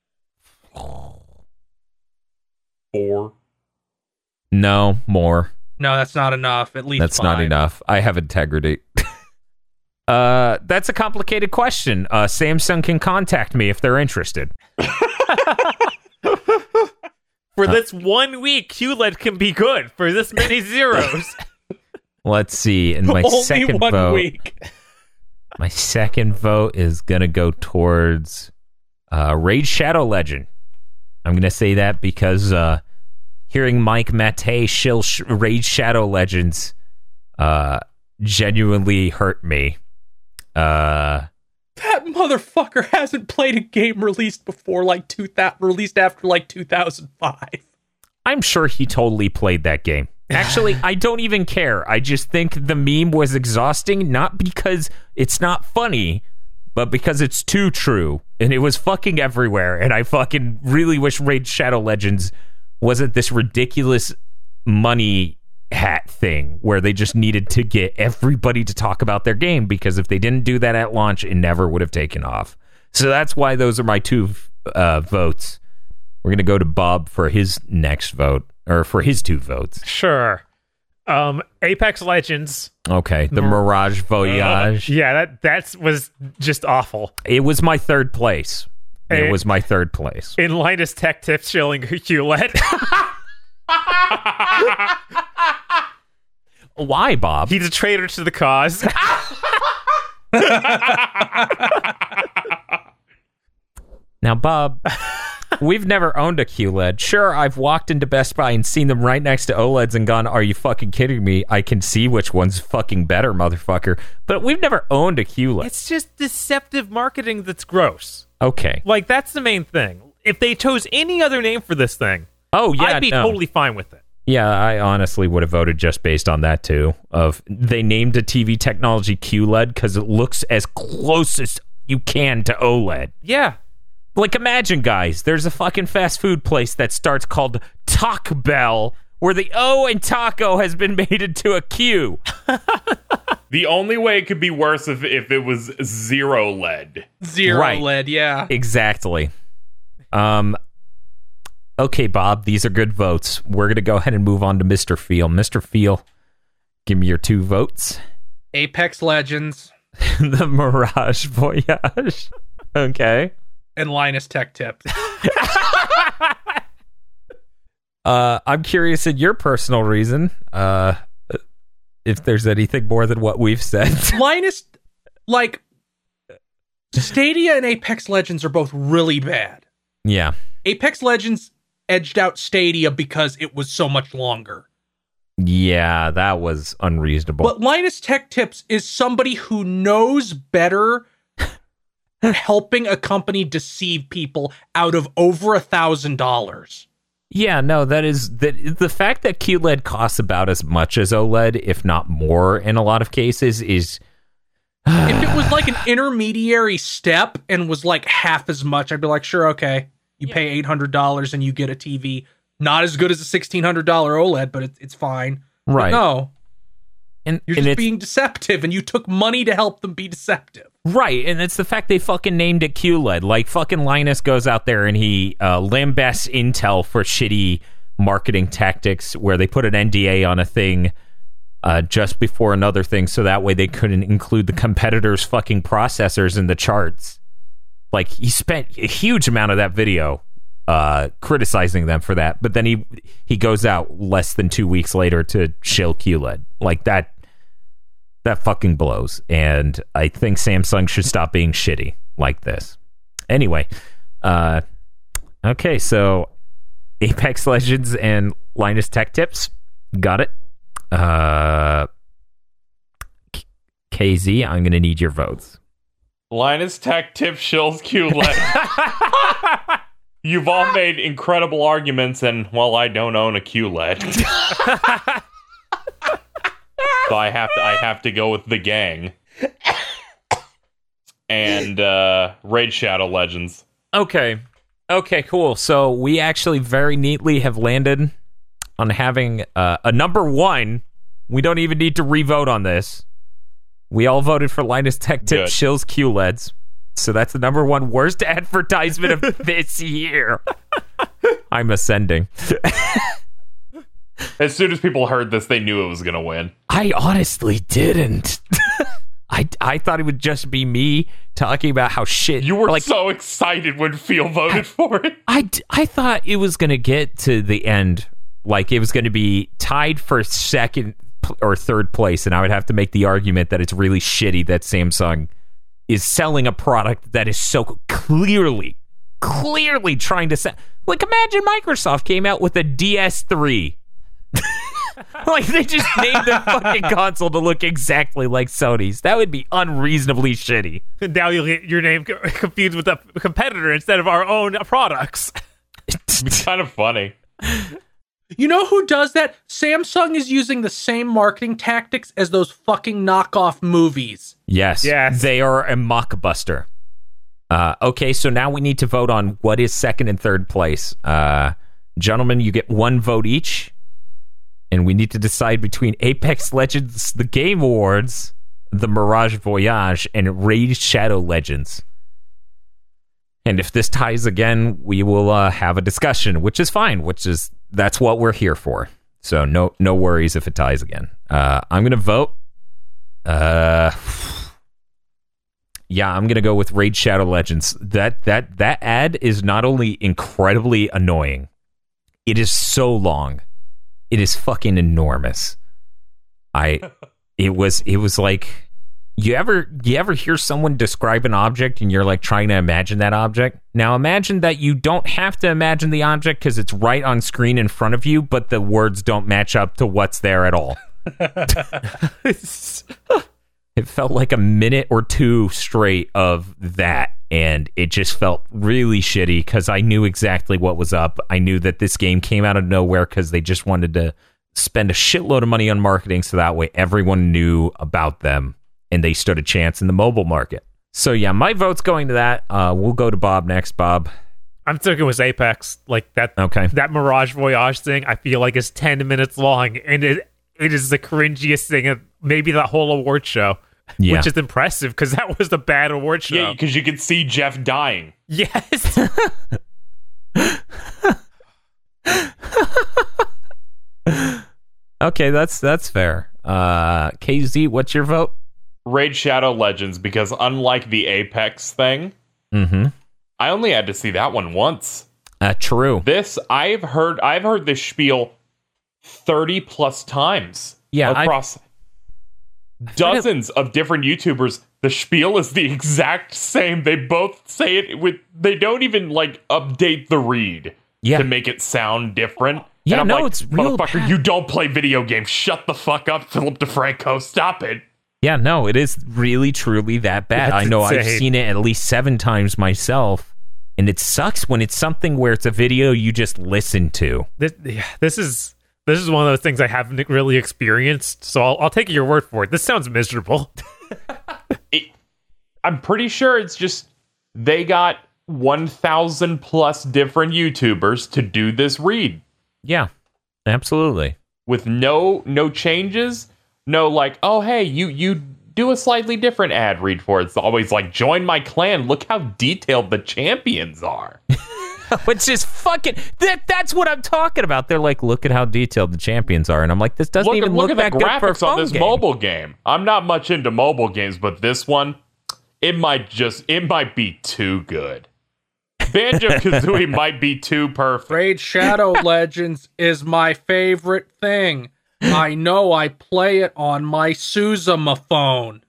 Four. No, more. No, that's not enough. At least That's not five. enough. I have integrity. uh, that's a complicated question. Uh, Samsung can contact me if they're interested. For this one week, Q L E D can be good for this many zeros. Let's see. And my Only second one vote, week. my second vote is gonna go towards uh, Raid Shadow Legend. I'm gonna say that because uh, hearing Mike Mattei shill sh- Raid Shadow Legends uh, genuinely hurt me. Uh, That motherfucker hasn't played a game released before like two thousand, released after like two thousand five. I'm sure he totally played that game. Actually, I don't even care. I just think the meme was exhausting, not because it's not funny, but because it's too true. And it was fucking everywhere. And I fucking really wish Raid Shadow Legends wasn't this ridiculous money hat thing where they just needed to get everybody to talk about their game, because if they didn't do that at launch, it never would have taken off. So that's why those are my two uh, votes. We're going to go to Bob for his next vote, or for his two votes. Sure. Um, Apex Legends. Okay, the Mirage Voyage. Yeah, that that was just awful. It was my third place. It Eh. was my third place. In Linus Tech Tips shilling Q L E D. Why, Bob? He's a traitor to the cause. Now, Bob, we've never owned a Q L E D. Sure, I've walked into Best Buy and seen them right next to OLEDs and gone, are you fucking kidding me? I can see which one's fucking better, motherfucker. But we've never owned a Q L E D. It's just deceptive marketing that's gross. Okay. Like, that's the main thing. If they chose any other name for this thing, Oh, yeah, I'd be no. totally fine with it. Yeah, I honestly would have voted just based on that, too. Of they named a T V technology Q L E D because it looks as close as you can to OLED. Yeah. Like, imagine, guys, there's a fucking fast food place that starts called Taco Bell, where the O in taco has been made into a Q. The only way it could be worse if, if it was zero L E D. Zero Right. L E D, yeah. Exactly. Um. Okay, Bob, these are good votes. We're going to go ahead and move on to Mister Feel. Mister Feel, give me your two votes. Apex Legends The Mirage Voyage. Okay. and Linus Tech Tips. Uh, I'm curious in your personal reason, uh, if there's anything more than what we've said. Linus, like, Stadia and Apex Legends are both really bad. Yeah. Apex Legends edged out Stadia because it was so much longer. Yeah, that was unreasonable. But Linus Tech Tips is somebody who knows better helping a company deceive people out of over a thousand dollars. Yeah, no, that is that the fact that Q L E D costs about as much as OLED, if not more in a lot of cases, is If it was like an intermediary step and was like half as much, I'd be like, sure, okay. You pay eight hundred dollars and you get a T V. Not as good as a sixteen hundred dollars OLED, but it, it's fine. But right. no, and you're and just it's, being deceptive, and you took money to help them be deceptive. right, and it's the fact they fucking named it Q L E D. Like, fucking Linus goes out there and he uh, lambasts Intel for shitty marketing tactics where they put an N D A on a thing uh, just before another thing so that way they couldn't include the competitors' fucking processors in the charts. Like, he spent a huge amount of that video uh, criticizing them for that, but then he he goes out less than two weeks later to shill Q L E D. Like, that that fucking blows, and I think Samsung should stop being shitty like this. Anyway, uh, okay, so Apex Legends and Linus Tech Tips, got it. Uh, K Z, I'm going to need your votes. Linus Tech Tip shills Q L E D. You've all made incredible arguments, and, well, I don't own a Q L E D. So I have to I have to go with the gang. and uh, Raid Shadow Legends. Okay. Okay, cool. So we actually very neatly have landed on having uh, a number one. We don't even need to re-vote on this. We all voted for Linus Tech Tip Good. Shills Q L E Ds. So that's the number one worst advertisement of this year. I'm ascending. As soon as people heard this, they knew it was going to win. I honestly didn't. I, I thought it would just be me talking about how shit... You were like, so excited when Phil voted for it. I, d- I thought it was going to get to the end. Like, it was going to be tied for second p- or third place, and I would have to make the argument that it's really shitty that Samsung is selling a product that is so clearly, clearly trying to sell... Like, imagine Microsoft came out with a D S three. Like, they just named their fucking console to look exactly like Sony's. That would be unreasonably shitty. Now you'll get your name co- confused with a competitor instead of our own products. It's kind of funny. You know who does that? Samsung is using the same marketing tactics as those fucking knockoff movies. Yes. Yes. They are a mockbuster. Uh, okay, so now we need to vote on what is second and third place. Uh, gentlemen, you get one vote each. And we need to decide between Apex Legends, the Game Awards, the Mirage Voyage, and Raid Shadow Legends. And if this ties again, we will uh, have a discussion, which is fine, which is, that's what we're here for. So no no worries if it ties again. Uh, I'm going to vote. Uh, yeah, I'm going to go with Raid Shadow Legends. That, that, that ad is not only incredibly annoying, it is so long. It is fucking enormous. I, it was, it was like, you ever, you ever hear someone describe an object and you're like trying to imagine that object? Now imagine that you don't have to imagine the object because it's right on screen in front of you, but the words don't match up to what's there at all. It felt like a minute or two straight of that, and it just felt really shitty because I knew exactly what was up. I knew that this game came out of nowhere because they just wanted to spend a shitload of money on marketing so that way everyone knew about them and they stood a chance in the mobile market. So yeah, my vote's going to that. Uh, we'll go to Bob next. Bob. I'm thinking it was Apex. Like that Okay. that Mirage Voyage thing, I feel like is ten minutes long, and it it is the cringiest thing of maybe that whole award show. Yeah. Which is impressive because that was the bad award show. Yeah, because you could see Jeff dying. Yes. Okay, that's that's fair. Uh, K Z, what's your vote? Raid Shadow Legends, because unlike the Apex thing, Mm-hmm. I only had to see that one once. Uh, true. This I've heard I've heard this spiel thirty plus times. Yeah, I've- across dozens of different YouTubers. The spiel is the exact same. They both say it with they don't even like update the read Yeah. to make it sound different. Yeah, and I'm no, like, it's real motherfucker, bad. you don't play video games. Shut the fuck up, Philip DeFranco. Stop it. Yeah, no, it is really, truly that bad. That's I know I've insane. seen it at least seven times myself, and it sucks when it's something where it's a video you just listen to. This, yeah, this is this is one of those things I haven't really experienced, so I'll, I'll take your word for it. This sounds miserable. it, I'm pretty sure it's just they got one thousand plus different YouTubers to do this read Yeah, absolutely. with no no changes, no like, oh hey, you you do a slightly different ad read for it. It's always like, join my clan. Look how detailed the champions are. Which is fucking that. That's what I'm talking about. They're like, look at how detailed the champions are, and I'm like, this doesn't Look, even look look, at that the good for a graphics on phone this game. mobile game. I'm not much into mobile games, but this one, it might just it might be too good. Banjo-Kazooie might be too perfect. Raid Shadow Legends is my favorite thing. I know I play it on my Suzuma phone.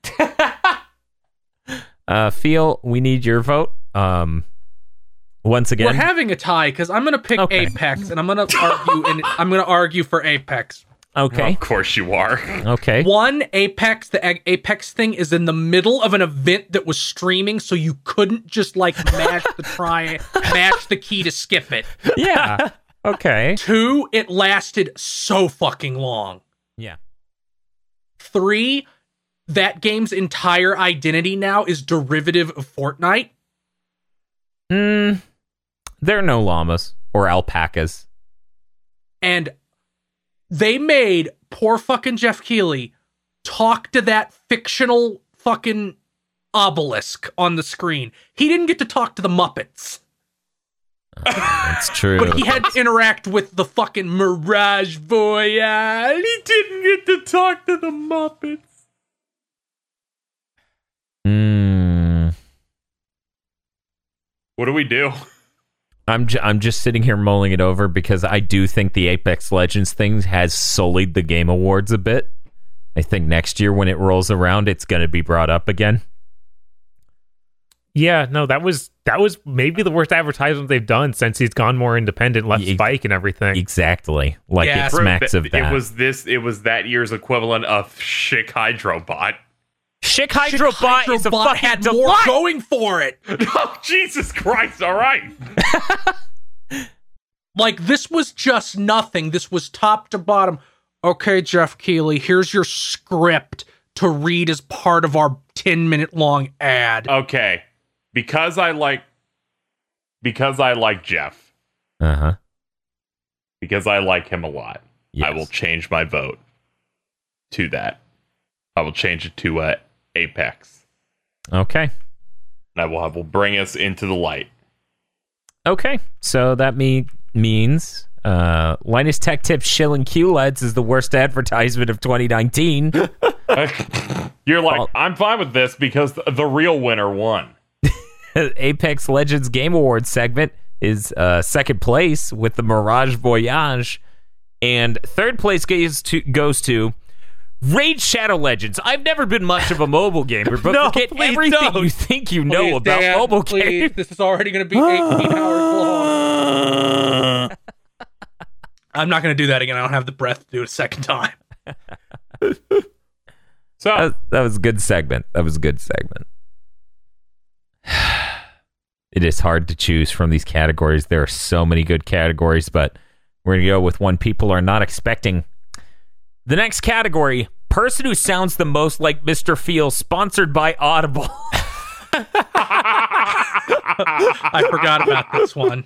Uh, Phil, we need your vote. Um, once again, We're having a tie because I'm gonna pick Okay. Apex and I'm gonna argue and I'm gonna argue for Apex. okay, Of course you are. okay. One, Apex, the A- Apex thing is in the middle of an event that was streaming, so you couldn't just like mash the try, mash the key to skip it. Yeah. Okay. Two, it lasted so fucking long. Yeah. Three, that game's entire identity now is derivative of Fortnite. Hmm. There are no llamas or alpacas. And they made poor fucking Jeff Keighley talk to that fictional fucking obelisk on the screen. He didn't get to talk to the Muppets. That's true. But he had to interact with the fucking Mirage Voyage. He didn't get to talk to the Muppets. Hmm. What do we do? I'm j- I'm just sitting here mulling it over because I do think the Apex Legends thing has sullied the Game Awards a bit. I think next year when it rolls around, it's going to be brought up again. Yeah, no, that was that was maybe the worst advertisement they've done since he's gone more independent, left Ex- Spike and everything. Exactly. Like Yeah. it smacks of that. It was this. It was that year's equivalent of Schick Hydrobot. Schick Hydrobot is a Hydrobot fucking had more delight. going for it. Oh, Jesus Christ! All right. Like, this was just nothing. This was top to bottom. Okay, Jeff Keighley, here's your script to read as part of our ten minute long ad. Okay, because I like, because I like Jeff, Uh huh. because I like him a lot. I will change my vote to that. I will change it to uh, Apex. Okay. And I will have will bring us into the light. Okay. So that me- means uh, Linus Tech Tips shilling Q L E Ds is the worst advertisement of twenty nineteen. You're like, Well- I'm fine with this because the, the real winner won. Apex Legends Game Awards segment is uh, second place with the Mirage Voyage, and third place goes to goes to Raid Shadow Legends. I've never been much of a mobile gamer, but No, forget please everything don't. you think you know Please, about Dan, mobile please. games. This is already going to be eighteen hours long. I'm not going to do that again. I don't have the breath to do it a second time. So That, that was a good segment. That was a good segment. It is hard to choose from these categories. There are so many good categories, but we're going to go with one people are not expecting. The next category, person who sounds the most like Mister Feel, sponsored by Audible. I forgot about this one.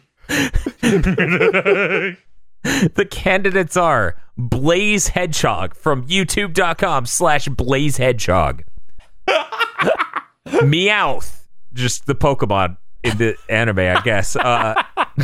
The candidates are Blaze Hedgehog from youtube.com slash Blaze Hedgehog. Meowth, just the Pokemon in the anime, I guess. Uh,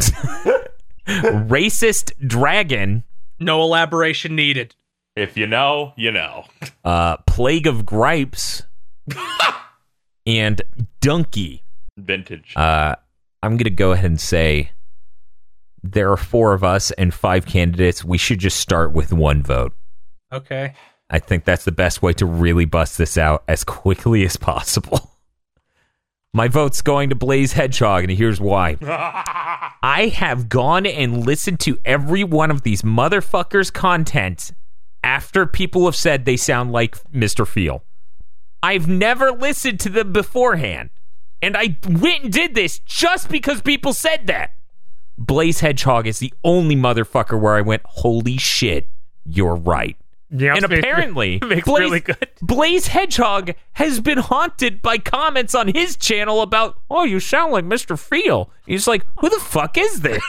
Racist Dragon, No elaboration needed. if you know, you know. uh, Plague of Gripes, and Donkey. Vintage. Uh, I'm going to go ahead and say there are four of us and five candidates. We should just start with one vote. Okay. I think that's the best way to really bust this out as quickly as possible. My vote's going to Blaze Hedgehog, and here's why. I have gone and listened to every one of these motherfuckers' content after people have said they sound like Mister Feel. I've never listened to them beforehand, and I went and did this just because people said that. Blaze Hedgehog is the only motherfucker where I went, holy shit, you're right. Yeah, And makes- apparently, makes Blaze, really good. Blaze Hedgehog has been haunted by comments on his channel about, oh, you sound like Mister Feel. He's like, who the fuck is this?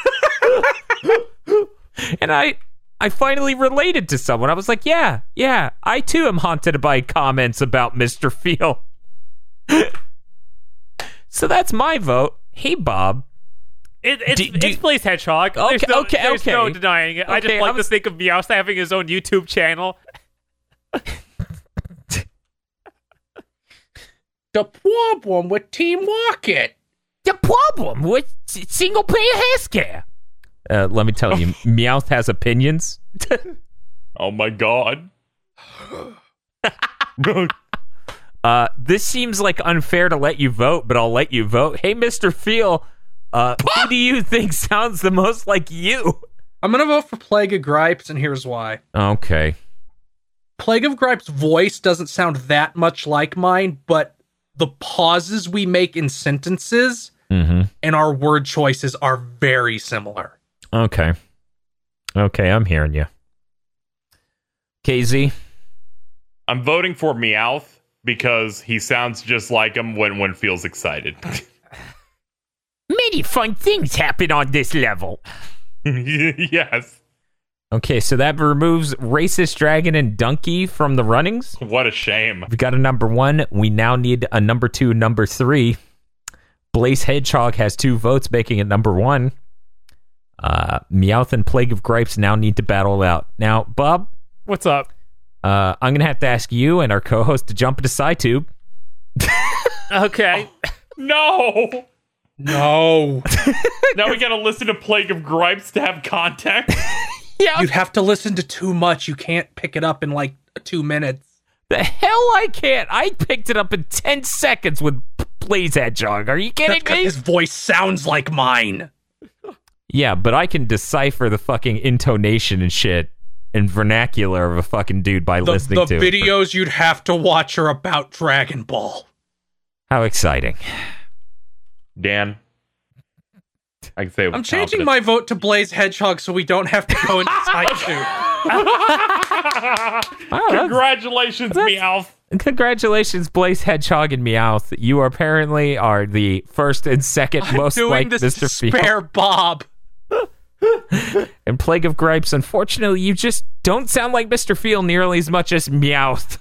And I I finally related to someone. I was like, yeah, yeah, I too am haunted by comments about Mister Feel. So that's my vote. Hey, Bob. It, it's, Do- do- it's Blaze Hedgehog. Okay, there's no, okay, there's no okay. denying it. I Okay, just I like was- to think of Meowth having his own YouTube channel. The problem with Team Rocket. The problem with single player healthcare. Uh, let me tell you, Meowth has opinions. Oh my god. Uh, this seems like unfair to let you vote, but I'll let you vote. Hey, Mister Feel, uh, who do you think sounds the most like you? I'm going to vote for Plague of Gripes, and here's why. Okay. Plague of Gripes' voice doesn't sound that much like mine, but the pauses we make in sentences Mm-hmm. and our word choices are very similar. Okay. Okay, I'm hearing you. K Z? I'm voting for Meowth because he sounds just like him when one feels excited. Many fun things happen on this level. Yes. Okay, so that removes Racist Dragon and Donkey from the runnings. What a shame. We've got a number one. We now need a number two, number three. Blaze Hedgehog has two votes, making it number one. Uh, Meowth and Plague of Gripes now need to battle it out. Now, Bob, What's up? uh, I'm going to have to ask you and our co-host to jump into SciTube. Okay. No! No. Now we gotta listen to Plague of Gripes to have context? Yeah. You'd have to listen to too much. You can't pick it up in like two minutes. The hell I can't. I picked it up in ten seconds with Blaze Hedgehog. Are you kidding That's 'cause me? his voice sounds like mine. Yeah, but I can decipher the fucking intonation and shit and vernacular of a fucking dude by The, listening the to it. videos you'd have to watch are about Dragon Ball. How exciting. Dan, I can say it with I'm changing confidence. my vote to Blaze Hedgehog so we don't have to go into SciTube. Oh, that's- Congratulations, Meowth. Congratulations, Blaze Hedgehog and Meowth. You apparently are the first and second I'm most doing like this Mister to Field. spare Bob. And Plague of Gripes, unfortunately, you just don't sound like Mister Field nearly as much as Meowth.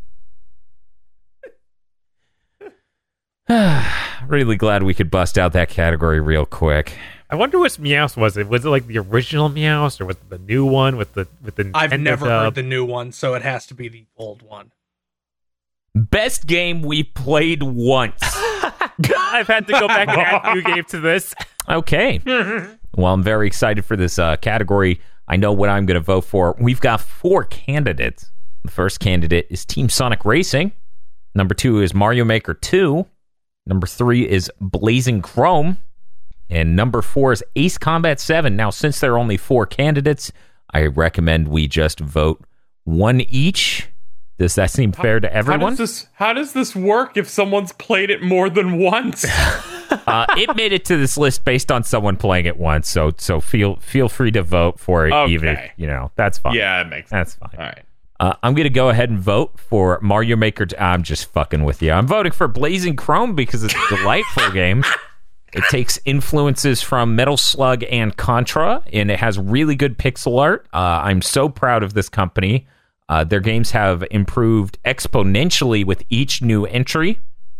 Really glad we could bust out that category real quick. I wonder which Meowth was it. Was it like the original Meowth or was it the new one with the with the? I've Nintendo never dub? heard the new one, so it has to be the old one. Best game we played once. I've had to go back and add new game to this. Okay. Well, I'm very excited for this uh, category. I know what I'm going to vote for. We've got four candidates. The first candidate is Team Sonic Racing. Number two is Mario Maker two. Number three is Blazing Chrome. And number four is Ace Combat seven. Now, since there are only four candidates, I recommend we just vote one each. Does that seem fair to everyone? How does this, how does this work if someone's played it more than once? uh, it made it to this list based on someone playing it once, so so feel feel free to vote for it. Okay. Even if, you know, that's fine. Yeah, it makes sense. That's fine. All right. Uh, I'm going to go ahead and vote for Mario Maker. T- I'm just fucking with you. I'm voting for Blazing Chrome because it's a delightful game. It takes influences from Metal Slug and Contra, and it has really good pixel art. Uh, I'm so proud of this company. Uh, their games have improved exponentially with each new entry.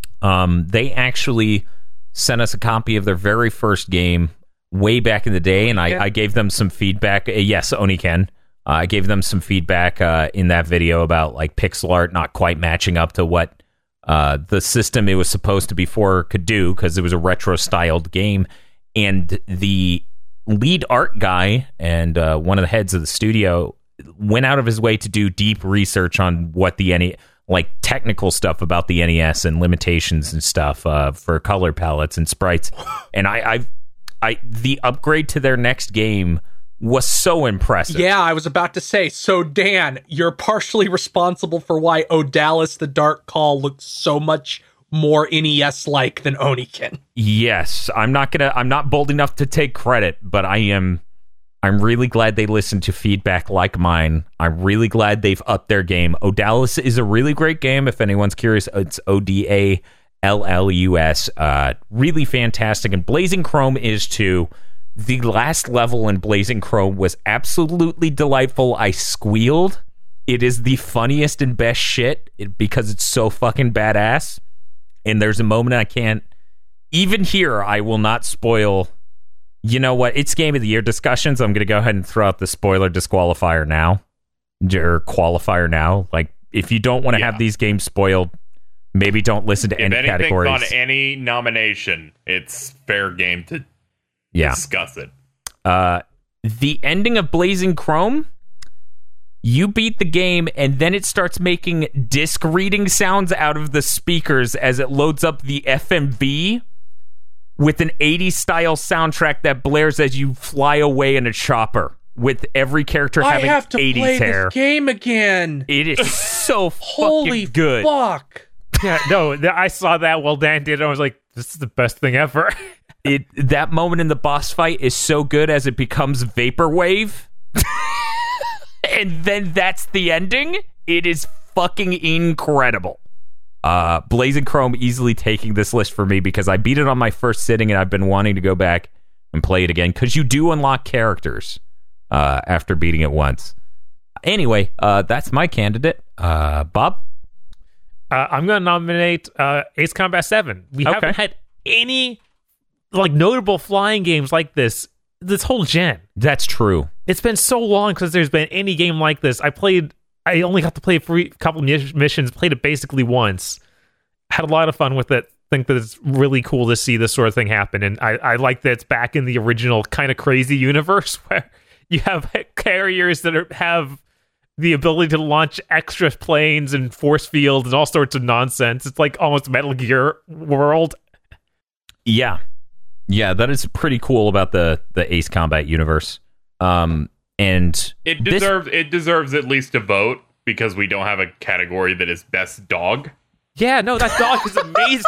Um, they actually sent us a copy of their very first game way back in the day, and I, I gave them some feedback. Uh, yes, Oniken. Uh, I gave them some feedback uh, in that video about like pixel art not quite matching up to what uh, the system it was supposed to be for could do, because it was a retro-styled game. And the lead art guy and uh, one of the heads of the studio went out of his way to do deep research on what the N E S, like technical stuff about the N E S and limitations and stuff uh, for color palettes and sprites. And I, I, I, the upgrade to their next game was so impressive. Yeah, I was about to say, so Dan, you're partially responsible for why Odalis the Dark Call looks so much more N E S-like than Oniken. Yes, I'm not gonna. I'm not bold enough to take credit, but I am. I'm really glad they listened to feedback like mine. I'm really glad they've upped their game. Odalis is a really great game. If anyone's curious, it's O D A L L U S. Uh, really fantastic. And Blazing Chrome is too. The last level in Blazing Chrome was absolutely delightful. I squealed. It is the funniest and best shit because it's so fucking badass. And there's a moment I can't... Even here, I will not spoil... You know what? It's Game of the Year discussions. I'm going to go ahead and throw out the spoiler disqualifier now. Or qualifier now. Like, if you don't want to Yeah. have these games spoiled, maybe don't listen to If any anything's categories. on any nomination, it's fair game to yeah. discuss it. Uh, the ending of Blazing Chrome, you beat the game, and then it starts making disc reading sounds out of the speakers as it loads up the F M V with an eighties style soundtrack that blares as you fly away in a chopper, with every character I having have to eighties play hair. this game again. It is so Holy fucking good. fuck. Yeah, no, th- I saw that while Dan did it. I was like, this is the best thing ever. It that moment in the boss fight is so good as it becomes vaporwave. And then that's the ending. It is fucking incredible. Uh, Blazing Chrome easily taking this list for me because I beat it on my first sitting and I've been wanting to go back and play it again because you do unlock characters uh, after beating it once. Anyway, uh, that's my candidate. Uh, Bob? Uh, I'm going to nominate uh, Ace Combat seven. We Okay. haven't had any like notable flying games like this this whole gen. That's true. It's been so long since there's been any game like this. I played. I only got to play for a couple mis- missions. Played it basically once. Had a lot of fun with it. Think that it's really cool to see this sort of thing happen, and I, I like that it's back in the original kind of crazy universe where you have carriers that are, have the ability to launch extra planes and force fields and all sorts of nonsense. It's like almost Metal Gear world. Yeah. Yeah, that is pretty cool about the, the Ace Combat universe. Um, and It this- deserves it deserves at least a vote because we don't have a category that is best dog. Yeah, no, that dog is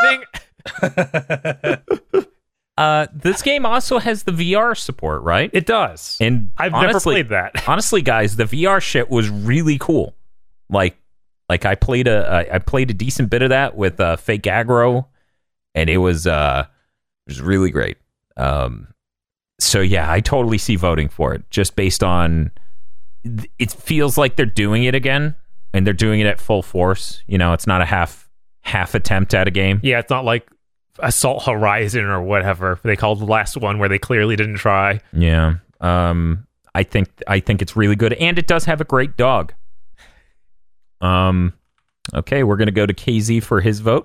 amazing. uh, this game also has the V R support, right? It does. And I've honestly, never played that. honestly, guys, the V R shit was really cool. Like, like I played a, I I played a decent bit of that with uh, Fake Aggro, and it was, uh, it was really great. Um, so yeah, I totally see voting for it just based on. It feels like they're doing it again, and they're doing it at full force. You know, it's not a half half attempt at a game. Yeah, it's not like Assault Horizon or whatever they called the last one where they clearly didn't try. Yeah. Um, I think I think it's really good, and it does have a great dog. Um, okay, we're gonna go to K Z for his vote.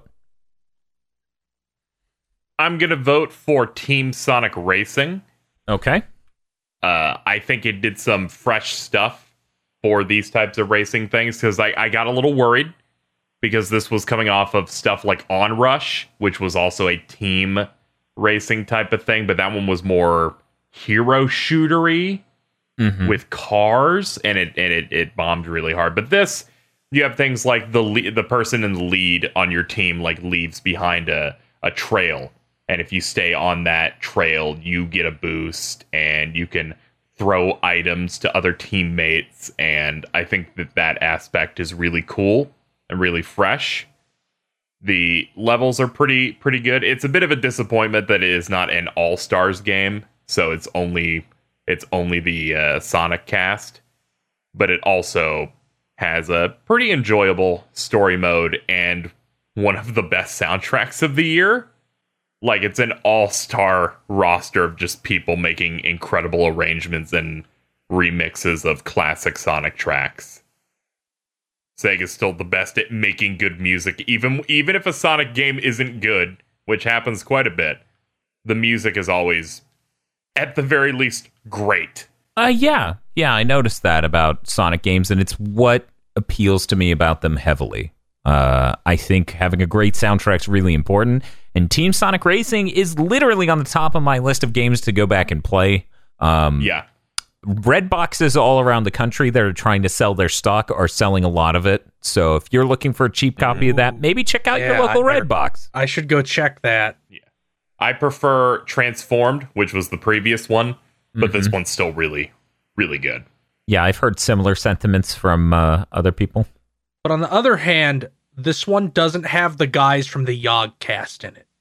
I'm gonna vote for Team Sonic Racing. Okay. Uh, I think it did some fresh stuff for these types of racing things because I, I got a little worried because this was coming off of stuff like Onrush, which was also a team racing type of thing, but that one was more hero shootery Mhm. with cars, and it and it, it bombed really hard. But this, you have things like the le- the person in the lead on your team like leaves behind a, a trail, and if you stay on that trail, you get a boost, and you can throw items to other teammates, and I think that that aspect is really cool and really fresh. The levels are pretty pretty good. It's a bit of a disappointment that it is not an All-Stars game, so it's only it's only the uh, Sonic cast, but it also has a pretty enjoyable story mode and one of the best soundtracks of the year. Like, it's an all-star roster of just people making incredible arrangements and remixes of classic Sonic tracks. Sega's still the best at making good music, even even if a Sonic game isn't good, which happens quite a bit. The music is always, at the very least, great. Uh, yeah, yeah, I noticed that about Sonic games, and it's what appeals to me about them heavily. Uh, I think having a great soundtrack is really important, and Team Sonic Racing is literally on the top of my list of games to go back and play. Um, Yeah. Red boxes all around the country that are trying to sell their stock are selling a lot of it. So if you're looking for a cheap copy of that, maybe check out your Yeah, local I Red better- box. I should go check that. I prefer Transformed, which was the previous one, but this one's still really, really good. Yeah, I've heard similar sentiments from uh, other people. But on the other hand, this one doesn't have the guys from the Yogg cast in it.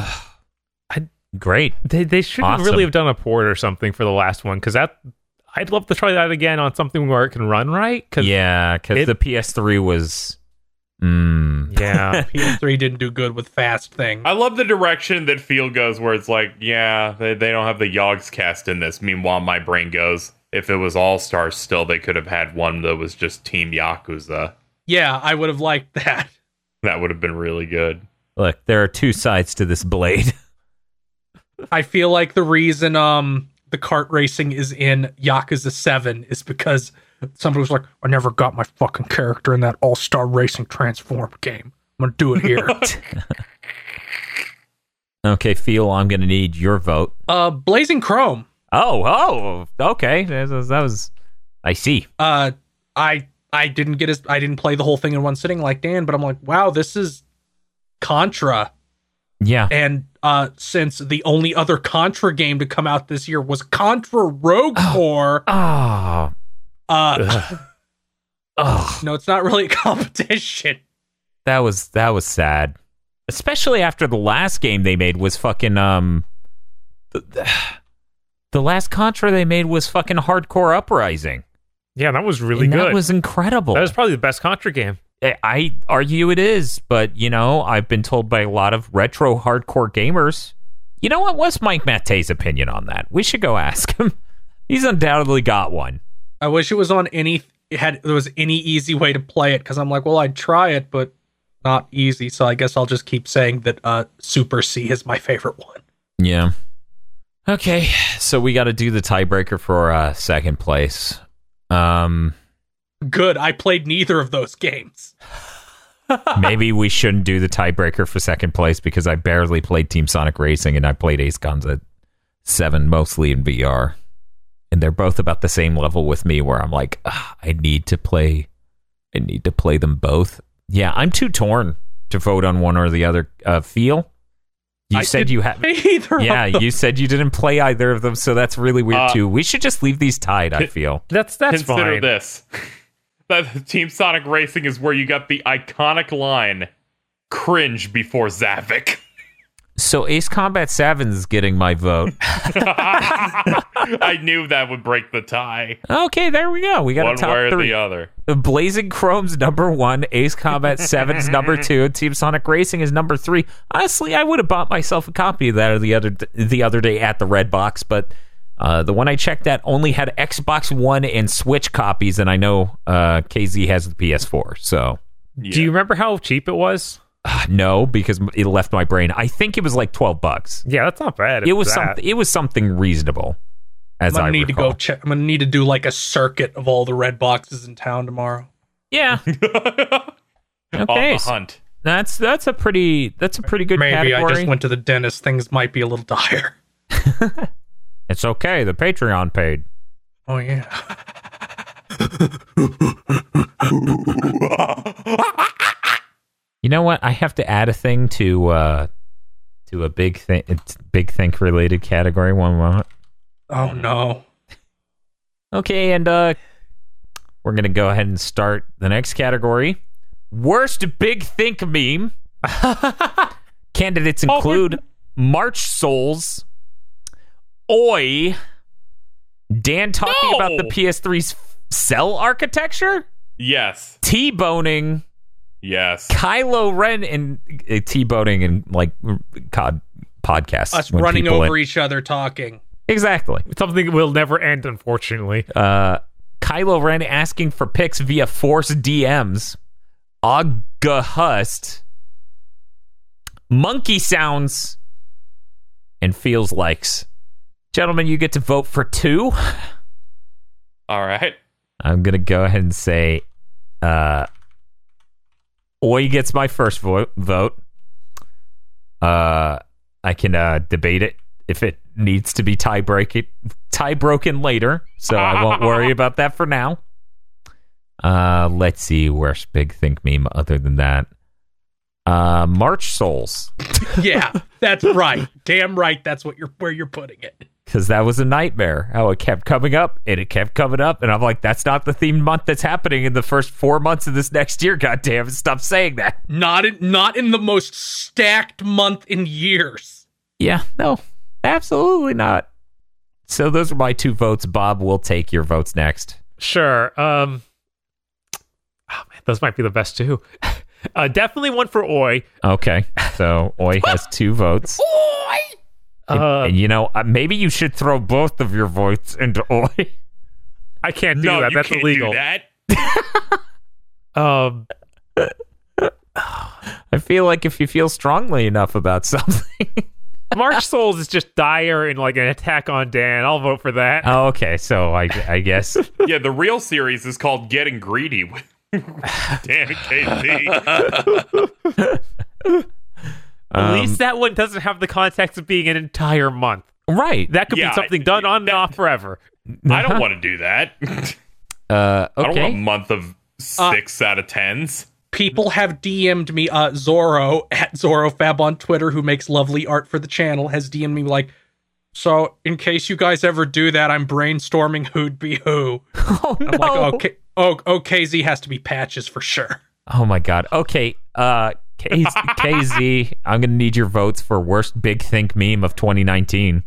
Great. They they should Awesome. really have done a port or something for the last one because that I'd love to try that again on something where it can run right. Cause Yeah, because it- the P S three was... Mm, yeah, P S three didn't do good with fast things. I love the direction that Feel goes, where it's like, yeah, they, they don't have the Yogg's cast in this. Meanwhile, my brain goes, if it was All Stars still, they could have had one that was just Team Yakuza. Yeah, I would have liked that. That would have been really good. look, there are two sides to this blade. I feel like the reason um the kart racing is in Yakuza seven is because somebody was like, I never got my fucking character in that All-Star Racing Transformed game. I'm gonna do it here. Okay, Phil, I'm going to need your vote. uh Blazing Chrome. Oh, oh, okay. That was, that was I see. Uh I I didn't get as I didn't play the whole thing in one sitting like Dan, but I'm like, wow, this is Contra. Yeah. And uh, since the only other Contra game to come out this year was Contra Rogue Corps, Oh, uh, oh. no, it's not really a competition. that was that was sad. Especially after the last game they made was fucking um the, the, the last Contra they made was fucking Hardcore Uprising. Yeah, that was really and good. That was incredible. That was probably the best Contra game. I, I argue it is, but you know, I've been told by a lot of retro hardcore gamers. You know what? What's Mike Matte's opinion on that? We should go ask him. He's undoubtedly got one. I wish it was on any it had there was any easy way to play it, because I'm like, well, I'd try it, but not easy. So I guess I'll just keep saying that uh, Super C is my favorite one. Yeah. Okay, so we got to do the tiebreaker for uh, second place. Um, Good. I played neither of those games. maybe we shouldn't do the tiebreaker for second place because I barely played Team Sonic Racing and I played Ace Combat seven mostly in V R. And they're both about the same level with me where I'm like, I need to play, I need to play them both. Yeah, I'm too torn to vote on one or the other. Uh, Feel? You I said you had either. Yeah, of them. you said you didn't play either of them, so that's really weird Uh, too. We should just leave these tied, I feel. That's that's Consider fine. this. That Team Sonic Racing is where you got the iconic line, cringe before Zavik. So Ace Combat seven is getting my vote. I knew that would break the tie. Okay, there we go. We got One a top way or three. the other. Blazing Chrome's number one, Ace Combat seven's number two, and Team Sonic Racing is number three. Honestly, I would have bought myself a copy of that the other the other day at the Red Box, but uh, the one I checked at only had Xbox One and Switch copies, and I know uh, K Z has the P S four. So Yeah. Do you remember how cheap it was? uh, no, because it left my brain. I think it was like twelve bucks. Yeah, that's not bad. It was that. something. It was something reasonable. As I'm gonna I need recall. to go check. I'm gonna need to do like a circuit of all the red boxes in town tomorrow. Yeah. On Okay. the so hunt. that's that's a pretty that's a pretty good Maybe category. I just went to the dentist. Things might be a little dire. It's okay. The Patreon paid. Oh yeah. You know what? I have to add a thing to uh to a big thing. It's big think related category. One moment. Oh no. Okay, and uh we're gonna go ahead and start the next category. Worst big think meme. Candidates include March Souls, Oi, Dan talking No! about the P S three's cell architecture, Yes. T-boning, Yes. Kylo Ren, and uh, T-boning and like cod podcasts. Us when running people over in- each other talking. Exactly. Something that will never end, unfortunately. Uh, Kylo Ren asking for pics via Force D Ms. August. Monkey sounds. And feels likes. Gentlemen, you get to vote for two. All right. I'm going to go ahead and say uh, Oi gets my first vo- vote. Uh, I can uh, debate it if it needs to be tie break it tie broken later, so I won't worry about that for now. Uh, let's see, where's big think meme other than that? Uh, March Souls, Yeah, that's right. Damn right. That's what you're where you're putting it. because that was a nightmare. How it kept coming up and it kept coming up, and I'm like, that's not the themed month that's happening in the first four months of this next year. Goddamn, stop saying that. Not in not in the most stacked month in years. Yeah, no, absolutely not. So those are my two votes. Bob, we'll take your votes next. Sure. Um, oh, man, those might be the best too. Uh, definitely one for Oi. Okay, so Oi has two votes. And, Uh, and you know, uh, maybe you should throw both of your votes into Oi. I can't do no, that. you That's can't illegal. do that. Um, I feel like if you feel strongly enough about something. March Souls is just dire and like an attack on Dan. I'll vote for that. Oh, okay, so I, I guess. Yeah, the real series is called Getting Greedy with Dan and K Z. At Um, least that one doesn't have the context of being an entire month. right. That could Yeah, be something done on and that- off forever. I don't want to do that. Uh, I don't want a okay. month of six out of tens. People have D M'd me, uh, Zorro at ZorroFab on Twitter, who makes lovely art for the channel, has D M'd me like, so in case you guys ever do that, I'm brainstorming who'd be who. Oh, no. I'm like, okay, oh, oh, K Z has to be Patches for sure. Oh my god. Okay, uh, K- K Z, I'm gonna need your votes for worst Big Think meme of twenty nineteen.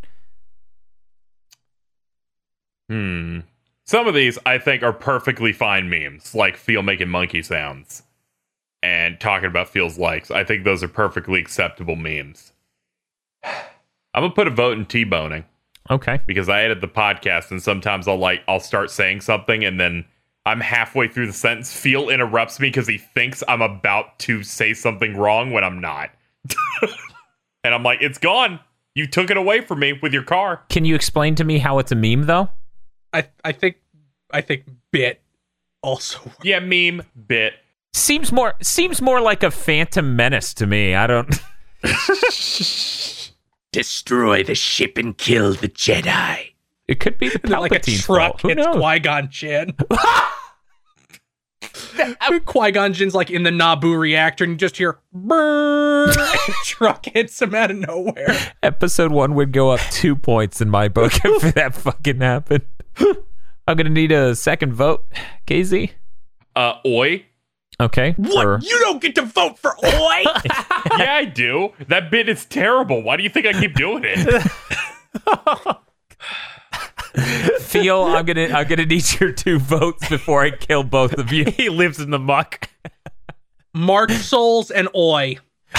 Hmm. Some of these I think are perfectly fine memes, like Feel making monkey sounds and talking about Feel's likes. I think those are perfectly acceptable memes. I'm gonna put a vote in T-boning Okay. because I edit the podcast and sometimes I'll like I'll start saying something and then I'm halfway through the sentence. Feel interrupts me because he thinks I'm about to say something wrong when I'm not. And I'm like, it's gone. You took it away from me with your car. Can you explain to me how it's a meme, though? I I think I think bit also. Yeah, meme, bit. Seems more seems more like a Phantom Menace to me. I don't. Destroy the ship and kill the Jedi. It could be the And then, like a Palpatine truck fault. Who hits knows? Qui-Gon Jinn. Qui-Gon Jinn's like in the Naboo reactor, and you just hear "Brrr," and the truck hits him out of nowhere. Episode one would go up two points in my book if that fucking happened. I'm gonna need a second vote, K Z. Uh, oi. Okay. What? for- You don't get to vote for Oi? Yeah, I do. That bit is terrible. Why do you think I keep doing it? Feel, I'm gonna I'm gonna need your two votes before I kill both of you. He lives in the muck. Mark Souls and Oi. You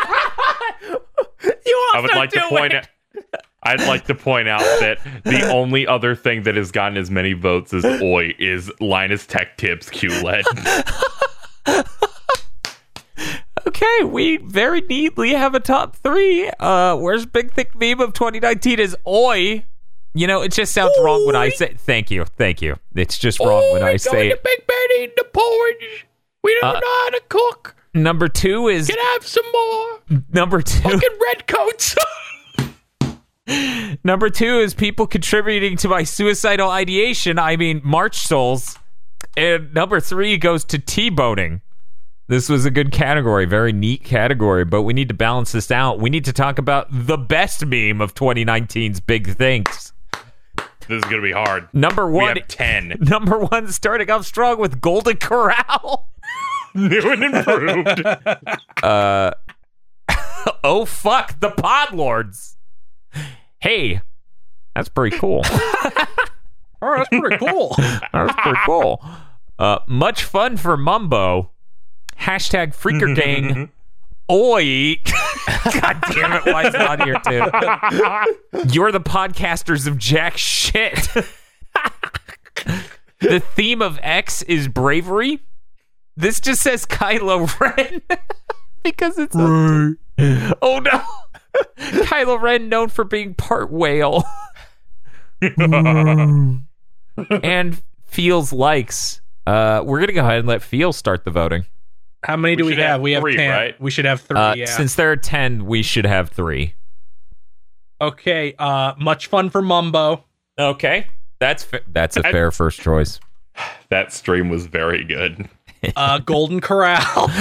I would like to point out. I'd like to point out that the only other thing that has gotten as many votes as Oi is Linus Tech Tips Q L E D. Okay, we very neatly have a top three. Uh, where's Big Thick Meme of twenty nineteen is Oi. You know, it just sounds wrong when I say. Thank you, thank you. It's just wrong when I say it. Big Bad eating the porridge. We don't Uh, know how to cook. Number two is Can I have some more? number two. Fucking redcoats. Number two is people contributing to my suicidal ideation. I mean, March Souls. And number three goes to T-boning. This was a good category, very neat category, but we need to balance this out. We need to talk about the best meme of twenty nineteen's Big Things. This is gonna be hard. Number We one, have ten. number one, starting off strong with Golden Corral. New and improved. Uh, oh fuck, the Podlords. Hey, that's pretty cool. Oh, that's pretty cool. That's pretty cool. Uh, much fun for Mumbo. Hashtag Freaker Gang. Oi. God damn it, why is it on here too? You're the podcasters of jack shit. The theme of X is bravery. This just says Kylo Ren. Because it's a- oh no. Kylo Ren known for being part whale. And Feels likes. Uh, we're gonna go ahead and let Feel start the voting. How many do We we, should have? have We have three, ten. right? We should have three. Uh, yeah. Since there are ten, we should have three. Okay. Uh, much fun for Mumbo. Okay, that's fa- that's a fair first choice. That stream was very good. Uh, Golden Corral.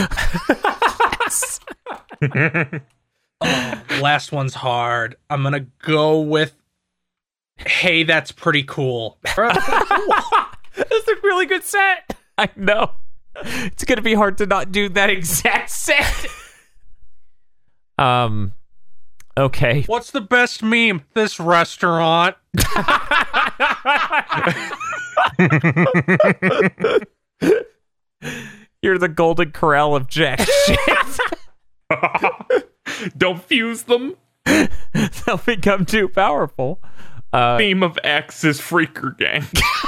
Oh, last one's hard. I'm gonna go with. Hey, that's pretty cool. That's a really good set. I know. It's gonna be hard to not do that exact set. um. Okay. What's the best meme? This restaurant. You're the Golden Corral of jack shit. Don't fuse them. They'll become too powerful. Uh, Theme of X is Freaker Gang.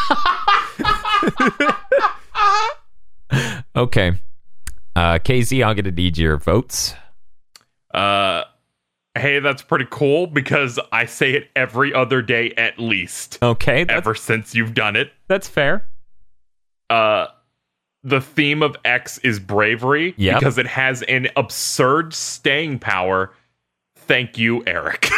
okay. Uh, K Z, I'm gonna need your votes. Uh, hey, that's pretty cool because I say it every other day at least. Okay, that's, Ever since you've done it. that's fair. Uh, the theme of X is bravery Yep. because it has an absurd staying power. Thank you, Eric.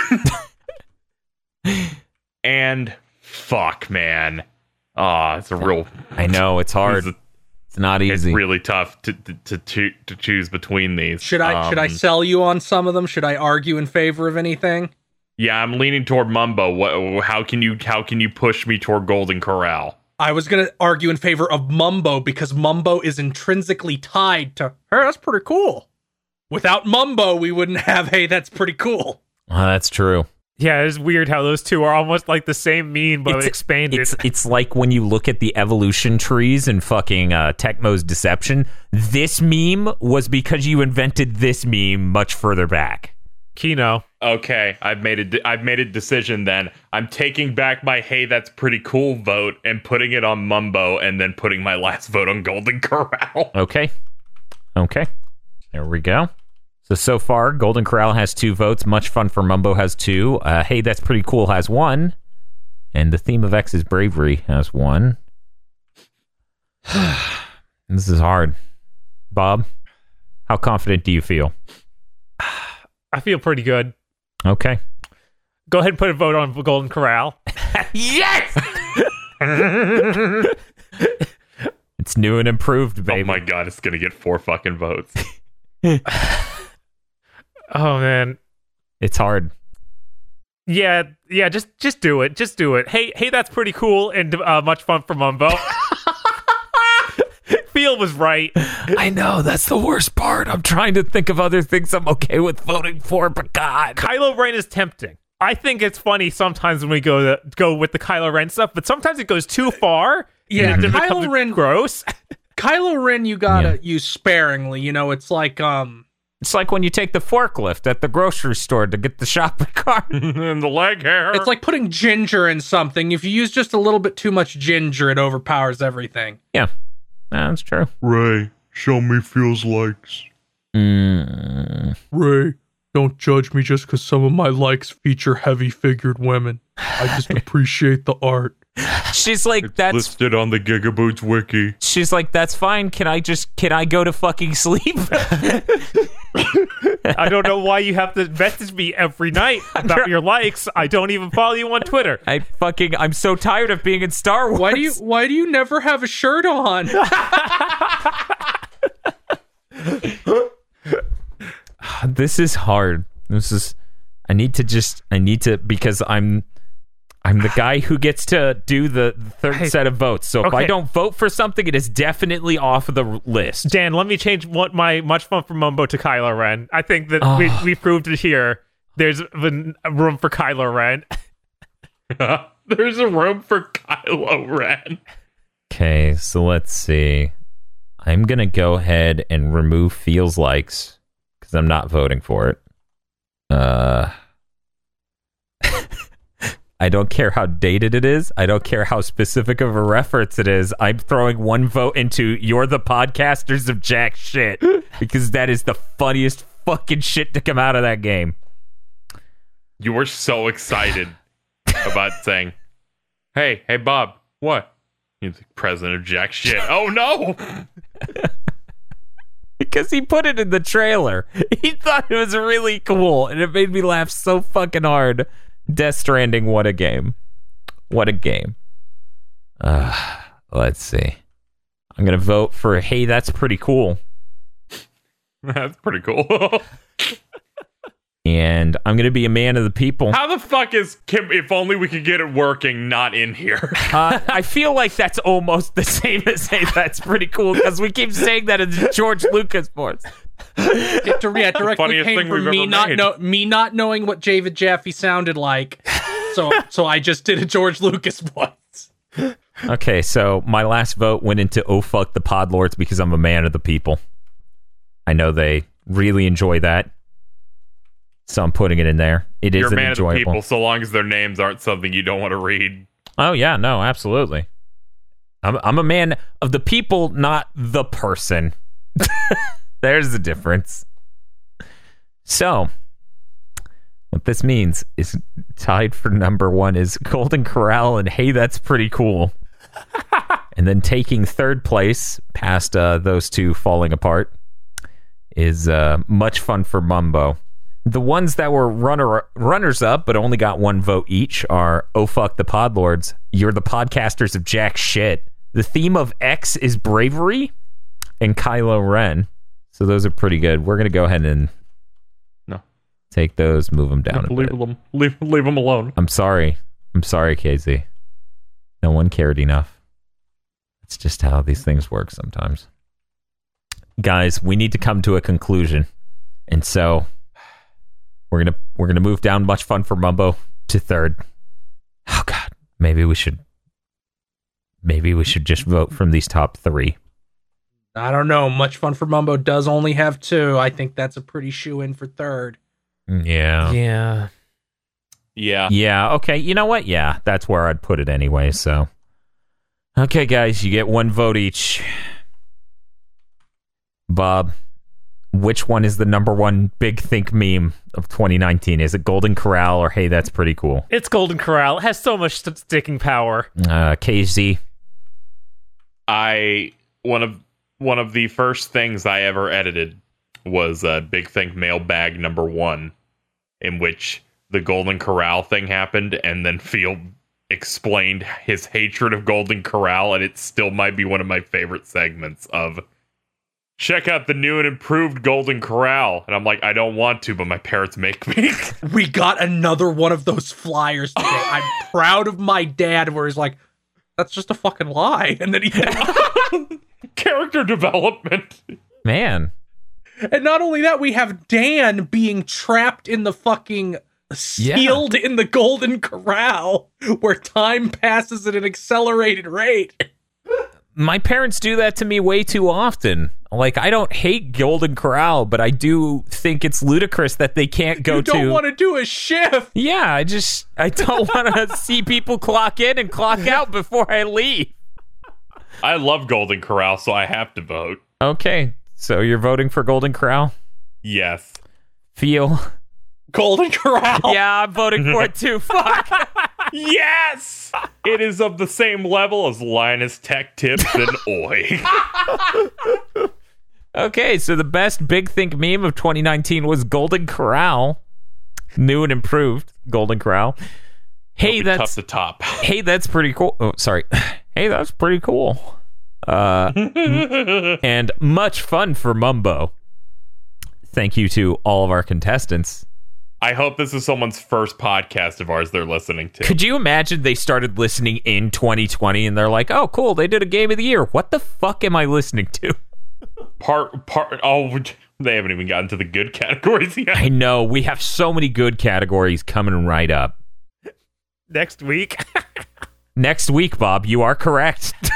And fuck, man. Ah, it's a real. I know it's hard. It's, It's not it's easy. really tough to to, to to to choose between these. Should I should I Um, sell you on some of them? Should I argue in favor of anything? Yeah, I'm leaning toward Mumbo. What? How can you how can you push me toward Golden Corral? I was going to argue in favor of Mumbo because Mumbo is intrinsically tied to, hey, that's pretty cool. Without Mumbo, we wouldn't have, hey, that's pretty cool. Oh, that's true. Yeah, it's weird how those two are almost like the same meme, but It's, expanded. it's it's like when you look at the evolution trees in fucking uh, Tecmo's Deception. This meme was because you invented this meme much further back. Kino. Okay, I've made a de- I've made a decision. Then I'm taking back my "Hey, that's pretty cool" vote and putting it on Mumbo, and then putting my last vote on Golden Corral. Okay. Okay. There we go. So, so far, Golden Corral has two votes. Much Fun for Mumbo has two. Uh, hey, that's pretty cool has one. And the Theme of X's Bravery has one. This is hard. Bob, how confident do you feel? I feel pretty good. Okay. Go ahead and put a vote on Golden Corral. Yes! It's new and improved, baby. Oh my god, it's gonna get four fucking votes. Oh man, It's hard. yeah, yeah. Just, just do it. Just do it. Hey, hey, that's pretty cool and uh, much fun for Mumbo. Feel was right. I know, that's the worst part. I'm trying to think of other things I'm okay with voting for, but God. Kylo Ren is tempting. I think it's funny sometimes when we go to, go with the Kylo Ren stuff, but sometimes it goes too far. Yeah, and it Kylo becomes Ren- gross. Kylo Ren, you gotta Yeah. use sparingly. You know, it's like, um... It's like when you take the forklift at the grocery store to get the shopping cart. And the leg hair. It's like putting ginger in something. If you use just a little bit too much ginger, it overpowers everything. Yeah, that's true. Ray, show me feels likes. Mm. Ray, don't judge me just because some of my likes feature heavy-figured women. I just appreciate the art. She's like, that's. listed on the Gigaboots wiki. She's like, that's fine. Can I just? Can I go to fucking sleep? I don't know why you have to message me every night about your likes. I don't even follow you on Twitter. I fucking. I'm so tired of being in Star Wars. Why do you Why do you never have a shirt on? This is hard. This is. I need to just. I need to because I'm. I'm the guy who gets to do the third Hey, set of votes. So if I okay. don't vote for something, it is definitely off of the r- list. Dan, let me change what my much fun for Mumbo to Kylo Ren. I think that Oh. we we proved it here. There's a room for Kylo Ren. There's a room for Kylo Ren. Okay, so let's see. I'm gonna go ahead and remove feels likes because I'm not voting for it. Uh, I don't care how dated it is. I don't care how specific of a reference it is. I'm throwing one vote into "You're the podcasters of jack shit" because that is the funniest fucking shit to come out of that game. You were so excited about saying, "Hey, hey, Bob, what?" He's like, "President of jack shit." Oh no! Because he put it in the trailer. He thought it was really cool, and it made me laugh so fucking hard. Death Stranding, what a game. What a game. Uh, let's see. I'm going to vote for, hey, that's pretty cool. That's pretty cool. And I'm going to be a man of the people. How the fuck is Kim? If only we could get it working, not in here. Uh, I feel like that's almost the same as, hey, that's pretty cool, because we keep saying that in George Lucas voice. It dir- yeah, directly Funniest came thing from we've me ever not made. know me not knowing what David Jaffe sounded like, so so I just did a George Lucas voice. Okay, so my last vote went into oh fuck the Podlords because I'm a man of the people. I know they really enjoy that, so I'm putting it in there. It is You're a an man of the enjoyable. people, so long as their names aren't something you don't want to read. Oh yeah, no, absolutely. I'm I'm a man of the people, not the person. There's the difference. So, what this means is tied for number one is Golden Corral, and hey, that's pretty cool. And then taking third place, past uh, those two falling apart, is uh, Much Fun for Mumbo. The ones that were runner runners up but only got one vote each are Oh Fuck the Podlords, You're the Podcasters of Jack Shit, The Theme of X is Bravery, and Kylo Ren. So those are pretty good. We're going to go ahead and No. take those, move them down a leave bit. them, leave, leave them alone. I'm sorry. I'm sorry, K Z. No one cared enough. It's just how these things work sometimes. Guys, we need to come to a conclusion. And so we're gonna we're gonna move down Much Fun for Mumbo to third. Oh god. Maybe we should maybe we should just vote from these top three. I don't know. Much Fun for Mumbo does only have two. I think that's a pretty shoe-in for third. Yeah. Yeah. Yeah. Yeah, okay. You know what? Yeah, that's where I'd put it anyway, so. Okay, guys, you get one vote each. Bob, which one is the number one Big Think meme of twenty nineteen? Is it Golden Corral or Hey, That's Pretty Cool? It's Golden Corral. It has so much st- sticking power. Uh, K Z. I one of one of the first things I ever edited was uh, Big Think mailbag number one, in which the Golden Corral thing happened, and then Field explained his hatred of Golden Corral, and it still might be one of my favorite segments of check out the new and improved Golden Corral. And I'm like, I don't want to, but my parents make me. We got another one of those flyers today. I'm proud of my dad, where he's like, that's just a fucking lie. And then he Character development. Man. And not only that, we have Dan being trapped in the fucking sealed in the Golden Corral, where time passes at an accelerated rate. My parents do that to me way too often. Like, I don't hate Golden Corral, but I do think it's ludicrous that they can't go you don't to... want to do a shift. Yeah, I just... I don't want to see people clock in and clock out before I leave. I love Golden Corral, so I have to vote. Okay, so you're voting for Golden Corral? Yes. Feel... Golden Corral. Yeah, I'm voting for it too. Fuck. Yes! It is of the same level as Linus Tech Tips and Oi. Okay, so the best Big Think meme of twenty nineteen was Golden Corral. New and improved Golden Corral. Hey, that's tough to top. Hey, that's pretty cool. Oh, sorry. Hey, that's pretty cool. Uh, and much fun for Mumbo. Thank you to all of our contestants. I hope this is someone's first podcast of ours they're listening to. Could you imagine they started listening in twenty twenty and they're like, oh, cool, they did a game of the year. What the fuck am I listening to? Part, part, oh, they haven't even gotten to the good categories yet. I know. We have so many good categories coming right up. Next week. Next week, Bob, you are correct.